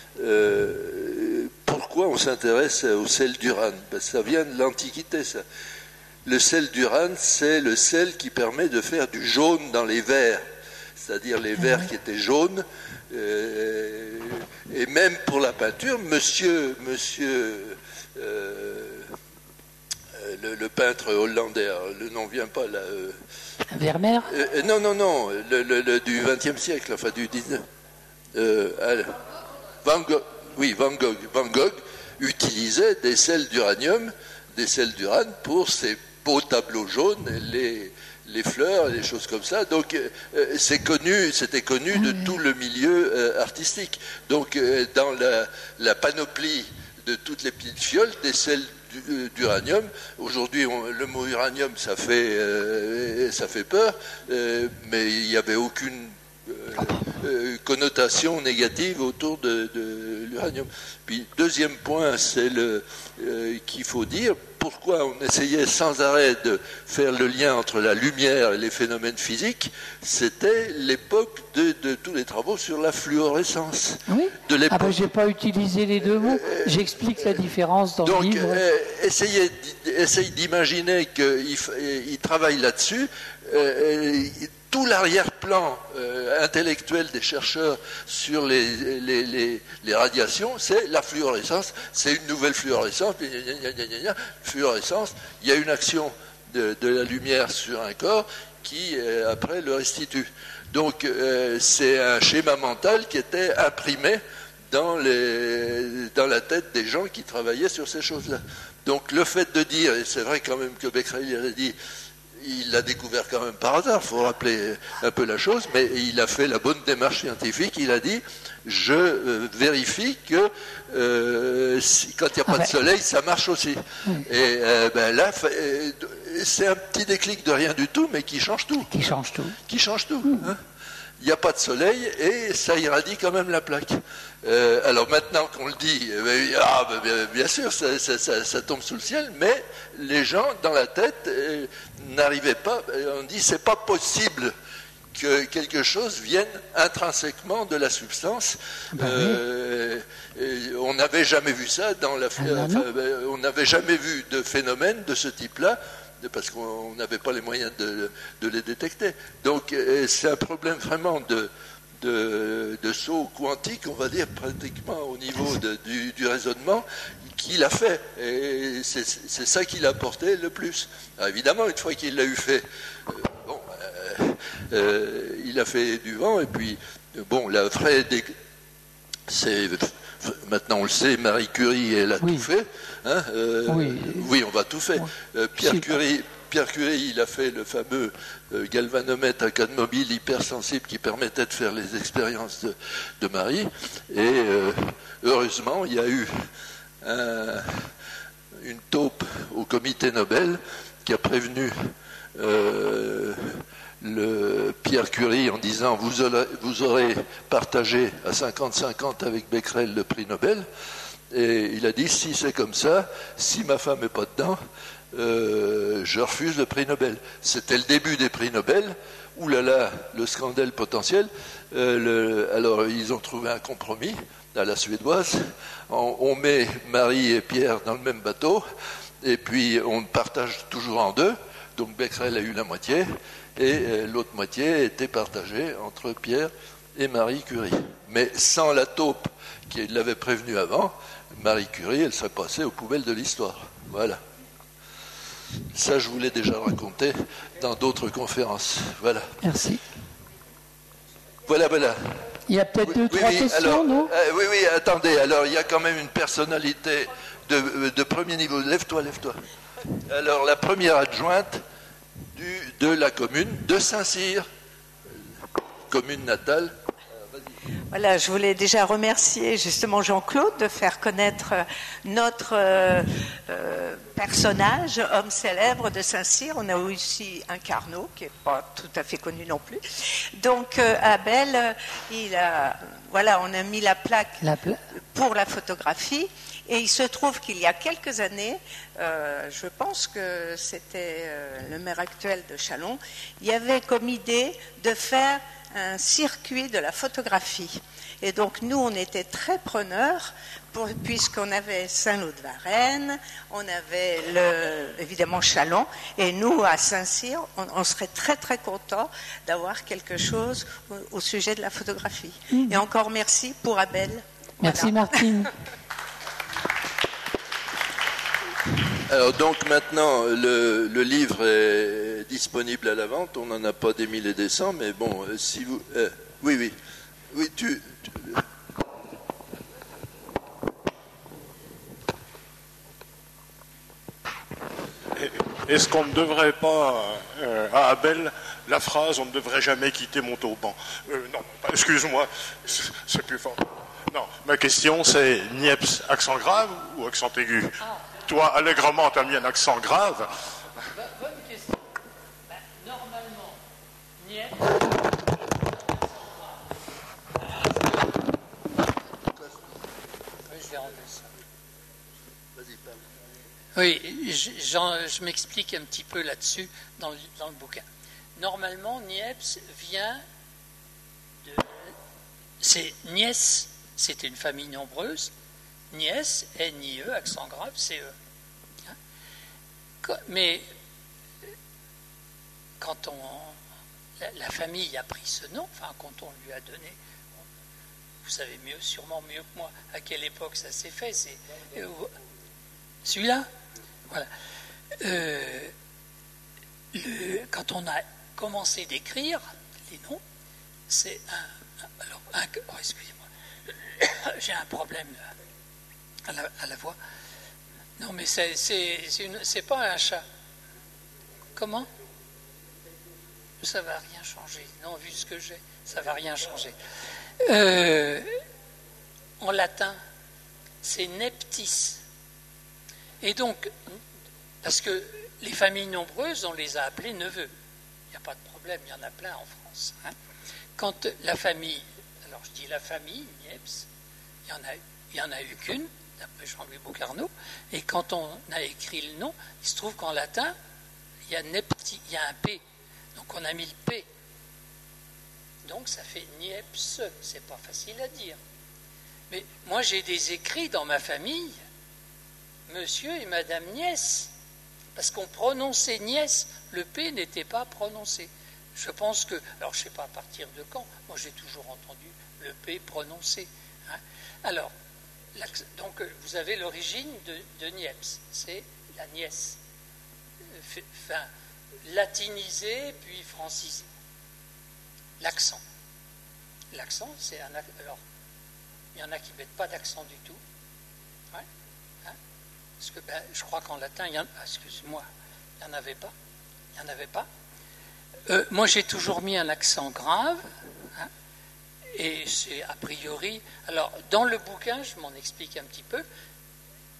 Pourquoi on s'intéresse au sel d'urane ? Ça vient de l'Antiquité, ça. Le sel d'urane, c'est le sel qui permet de faire du jaune dans les verres, c'est-à-dire les verres qui étaient jaunes. Et même pour la peinture, monsieur le peintre hollandais, le nom vient pas là. Vermeer ? Non, le du XXe siècle, enfin du 19. Van Gogh, oui, Van Gogh utilisait des sels d'uranium, des sels d'urane pour ses beaux tableaux jaunes, les fleurs, et les choses comme ça. Donc, c'était connu de tout le milieu artistique. Donc, dans la panoplie de toutes les petites fioles, des sels d'uranium. Aujourd'hui, le mot uranium, ça fait peur, mais il n'y avait aucune connotation négative autour de l'uranium. Puis, deuxième point, c'est qu'il faut dire pourquoi on essayait sans arrêt de faire le lien entre la lumière et les phénomènes physiques. C'était l'époque de tous les travaux sur la fluorescence. Oui. J'ai pas utilisé les deux mots. J'explique la différence dans le livre. Essayez d'imaginer qu'il travaille là-dessus. Tout l'arrière-plan intellectuel des chercheurs sur les radiations, c'est la fluorescence. C'est une nouvelle fluorescence. Fluorescence, il y a une action de la lumière sur un corps qui, après, le restitue. Donc, c'est un schéma mental qui était imprimé dans la tête des gens qui travaillaient sur ces choses-là. Donc, le fait de dire, et c'est vrai quand même que Becquerel a dit, il l'a découvert quand même par hasard, il faut rappeler un peu la chose, mais il a fait la bonne démarche scientifique, il a dit, je vérifie que quand il n'y a pas de soleil, ça marche aussi. Et là, c'est un petit déclic de rien du tout, mais qui change tout. Qui change tout. Hein. Il n'y a pas de soleil et ça irradie quand même la plaque. Alors maintenant qu'on le dit, bien sûr, ça tombe sous le ciel, mais les gens dans la tête n'arrivaient pas. On dit c'est pas possible que quelque chose vienne intrinsèquement de la substance. On n'avait jamais vu ça dans on n'avait jamais vu de phénomène de ce type-là, parce qu'on n'avait pas les moyens de les détecter. Donc c'est un problème vraiment de saut quantique, on va dire, pratiquement au niveau du raisonnement, qu'il a fait. Et c'est ça qui l'a apporté le plus. Alors évidemment, une fois qu'il l'a eu fait, il a fait du vent, et puis, maintenant on le sait, Marie Curie, elle a tout fait. Hein, oui, on va tout faire. Pierre Curie, il a fait le fameux galvanomètre à cadre mobile hypersensible qui permettait de faire les expériences de Marie. Et heureusement, il y a eu une taupe au comité Nobel qui a prévenu le Pierre Curie en disant vous aurez partagé à 50-50 avec Becquerel le prix Nobel. Et il a dit si c'est comme ça, si ma femme n'est pas dedans, je refuse le prix Nobel. C'était le début des prix Nobel. Ouh là là, le scandale potentiel. Alors ils ont trouvé un compromis à la suédoise. On met Marie et Pierre dans le même bateau, et puis on partage toujours en deux. Donc Becquerel a eu la moitié, et l'autre moitié était partagée entre Pierre et Marie Curie. Mais sans la taupe qui l'avait prévenu avant, Marie Curie, elle serait passée aux poubelles de l'histoire. Voilà. Ça, je vous l'ai déjà raconté dans d'autres conférences. Voilà. Merci. Voilà. Il y a peut-être trois questions, alors, non oui, attendez. Alors, il y a quand même une personnalité de premier niveau. Lève-toi. Alors, la première adjointe de la commune de Saint-Cyr, commune natale. Voilà, je voulais déjà remercier justement Jean-Claude de faire connaître notre personnage, homme célèbre de Saint-Cyr. On a aussi un Carnot qui n'est pas tout à fait connu non plus. Donc Abel, on a mis la plaque pour la photographie. Et il se trouve qu'il y a quelques années, je pense que c'était le maire actuel de Châlons, il y avait comme idée de faire un circuit de la photographie. Et donc nous, on était très preneurs, puisqu'on avait Saint-Lô-de-Varennes, on avait évidemment Châlons, et nous, à Saint-Cyr, on serait très très contents d'avoir quelque chose au sujet de la photographie. Et encore merci pour Abel. Merci voilà. Martine. Alors donc maintenant, le livre est disponible à la vente. On n'en a pas des mille et des cents, mais bon, si vous... Oui, Est-ce qu'on ne devrait pas, à Abel, la phrase « on ne devrait jamais quitter Montauban » Non, excuse-moi, c'est plus fort. Non, ma question c'est Niepce, accent grave ou accent aigu? Toi, allègrement, tu as mis un accent grave. Bonne question. Normalement, Niepce... Je vais enlever ça. Vas-y, parle. Oui, je m'explique un petit peu là-dessus dans le bouquin. Normalement, Niepce vient de... C'est Niès, c'était une famille nombreuse. Niès, N-I-E, accent grave, C-E. Mais quand la famille a pris ce nom, enfin quand on lui a donné, vous savez sûrement mieux que moi à quelle époque ça s'est fait, c'est celui-là. Voilà. Quand on a commencé d'écrire les noms, c'est excusez-moi, j'ai un problème à la voix. Non, mais c'est pas un chat. Comment? Ça va rien changer. Non, vu ce que j'ai, ça va rien changer. En latin, c'est neptis. Et donc, parce que les familles nombreuses, on les a appelées neveux. Il n'y a pas de problème, il y en a plein en France. Quand la famille, alors je dis la famille, Niepce, il y en a eu qu'une, d'après Jean-Louis Beaucarnot, et quand on a écrit le nom, il se trouve qu'en latin, il y a un P, donc on a mis le P. Donc ça fait Niepce, c'est pas facile à dire. Mais moi j'ai des écrits dans ma famille, Monsieur et Madame Niès, parce qu'on prononçait Niès, le P n'était pas prononcé. Je pense que, alors je ne sais pas à partir de quand, moi j'ai toujours entendu le P prononcé. Alors, donc vous avez l'origine de Niepce, c'est la Nièce, enfin, latinisée puis francisée. L'accent. L'accent, c'est un accent. Alors, il y en a qui ne mettent pas d'accent du tout. Ouais. Parce que je crois qu'en latin, excuse-moi, il n'y en avait pas. Il n'y en avait pas. Moi, j'ai toujours mis un accent grave. Et c'est a priori... Alors, dans le bouquin, je m'en explique un petit peu.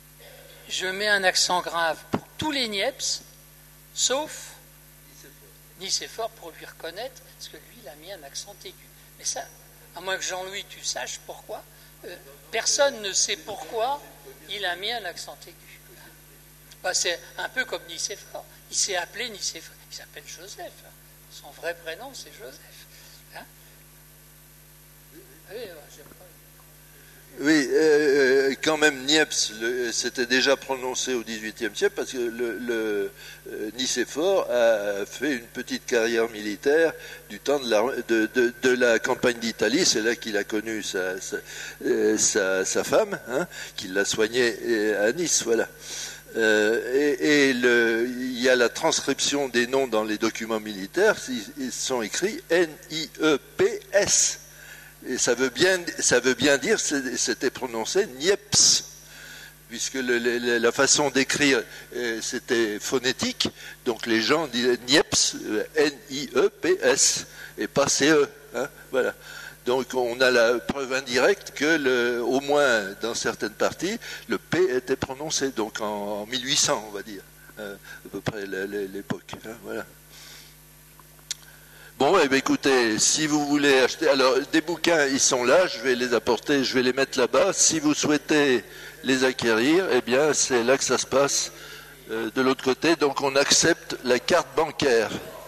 Je mets un accent grave pour tous les Niepce, sauf Nicéphore pour lui reconnaître, parce que lui, il a mis un accent aigu. Mais ça, à moins que Jean-Louis, tu saches pourquoi, personne ne sait pourquoi il a mis un accent aigu. Bah, c'est un peu comme Nicéphore. Il s'est appelé Nicéphore. Il s'appelle Joseph. Son vrai prénom, c'est Joseph. Hein? Oui, quand même, Niepce, c'était déjà prononcé au XVIIIe siècle, parce que Nicéphore a fait une petite carrière militaire du temps de la campagne d'Italie. C'est là qu'il a connu sa femme, hein, qu'il l'a soignée à Nice, voilà. Il y a la transcription des noms dans les documents militaires, ils sont écrits N-I-E-P-S. Et ça veut bien dire, c'était prononcé Niepce, puisque la façon d'écrire, c'était phonétique, donc les gens disaient Niepce, N-I-E-P-S, et pas C-E, hein, voilà. Donc on a la preuve indirecte que, au moins dans certaines parties, le P était prononcé, donc en 1800, on va dire, à peu près l'époque, hein, voilà. Bon, eh bien, écoutez, si vous voulez acheter, alors des bouquins, ils sont là, je vais les apporter, je vais les mettre là-bas. Si vous souhaitez les acquérir, eh bien, c'est là que ça se passe, de l'autre côté. Donc, on accepte la carte bancaire.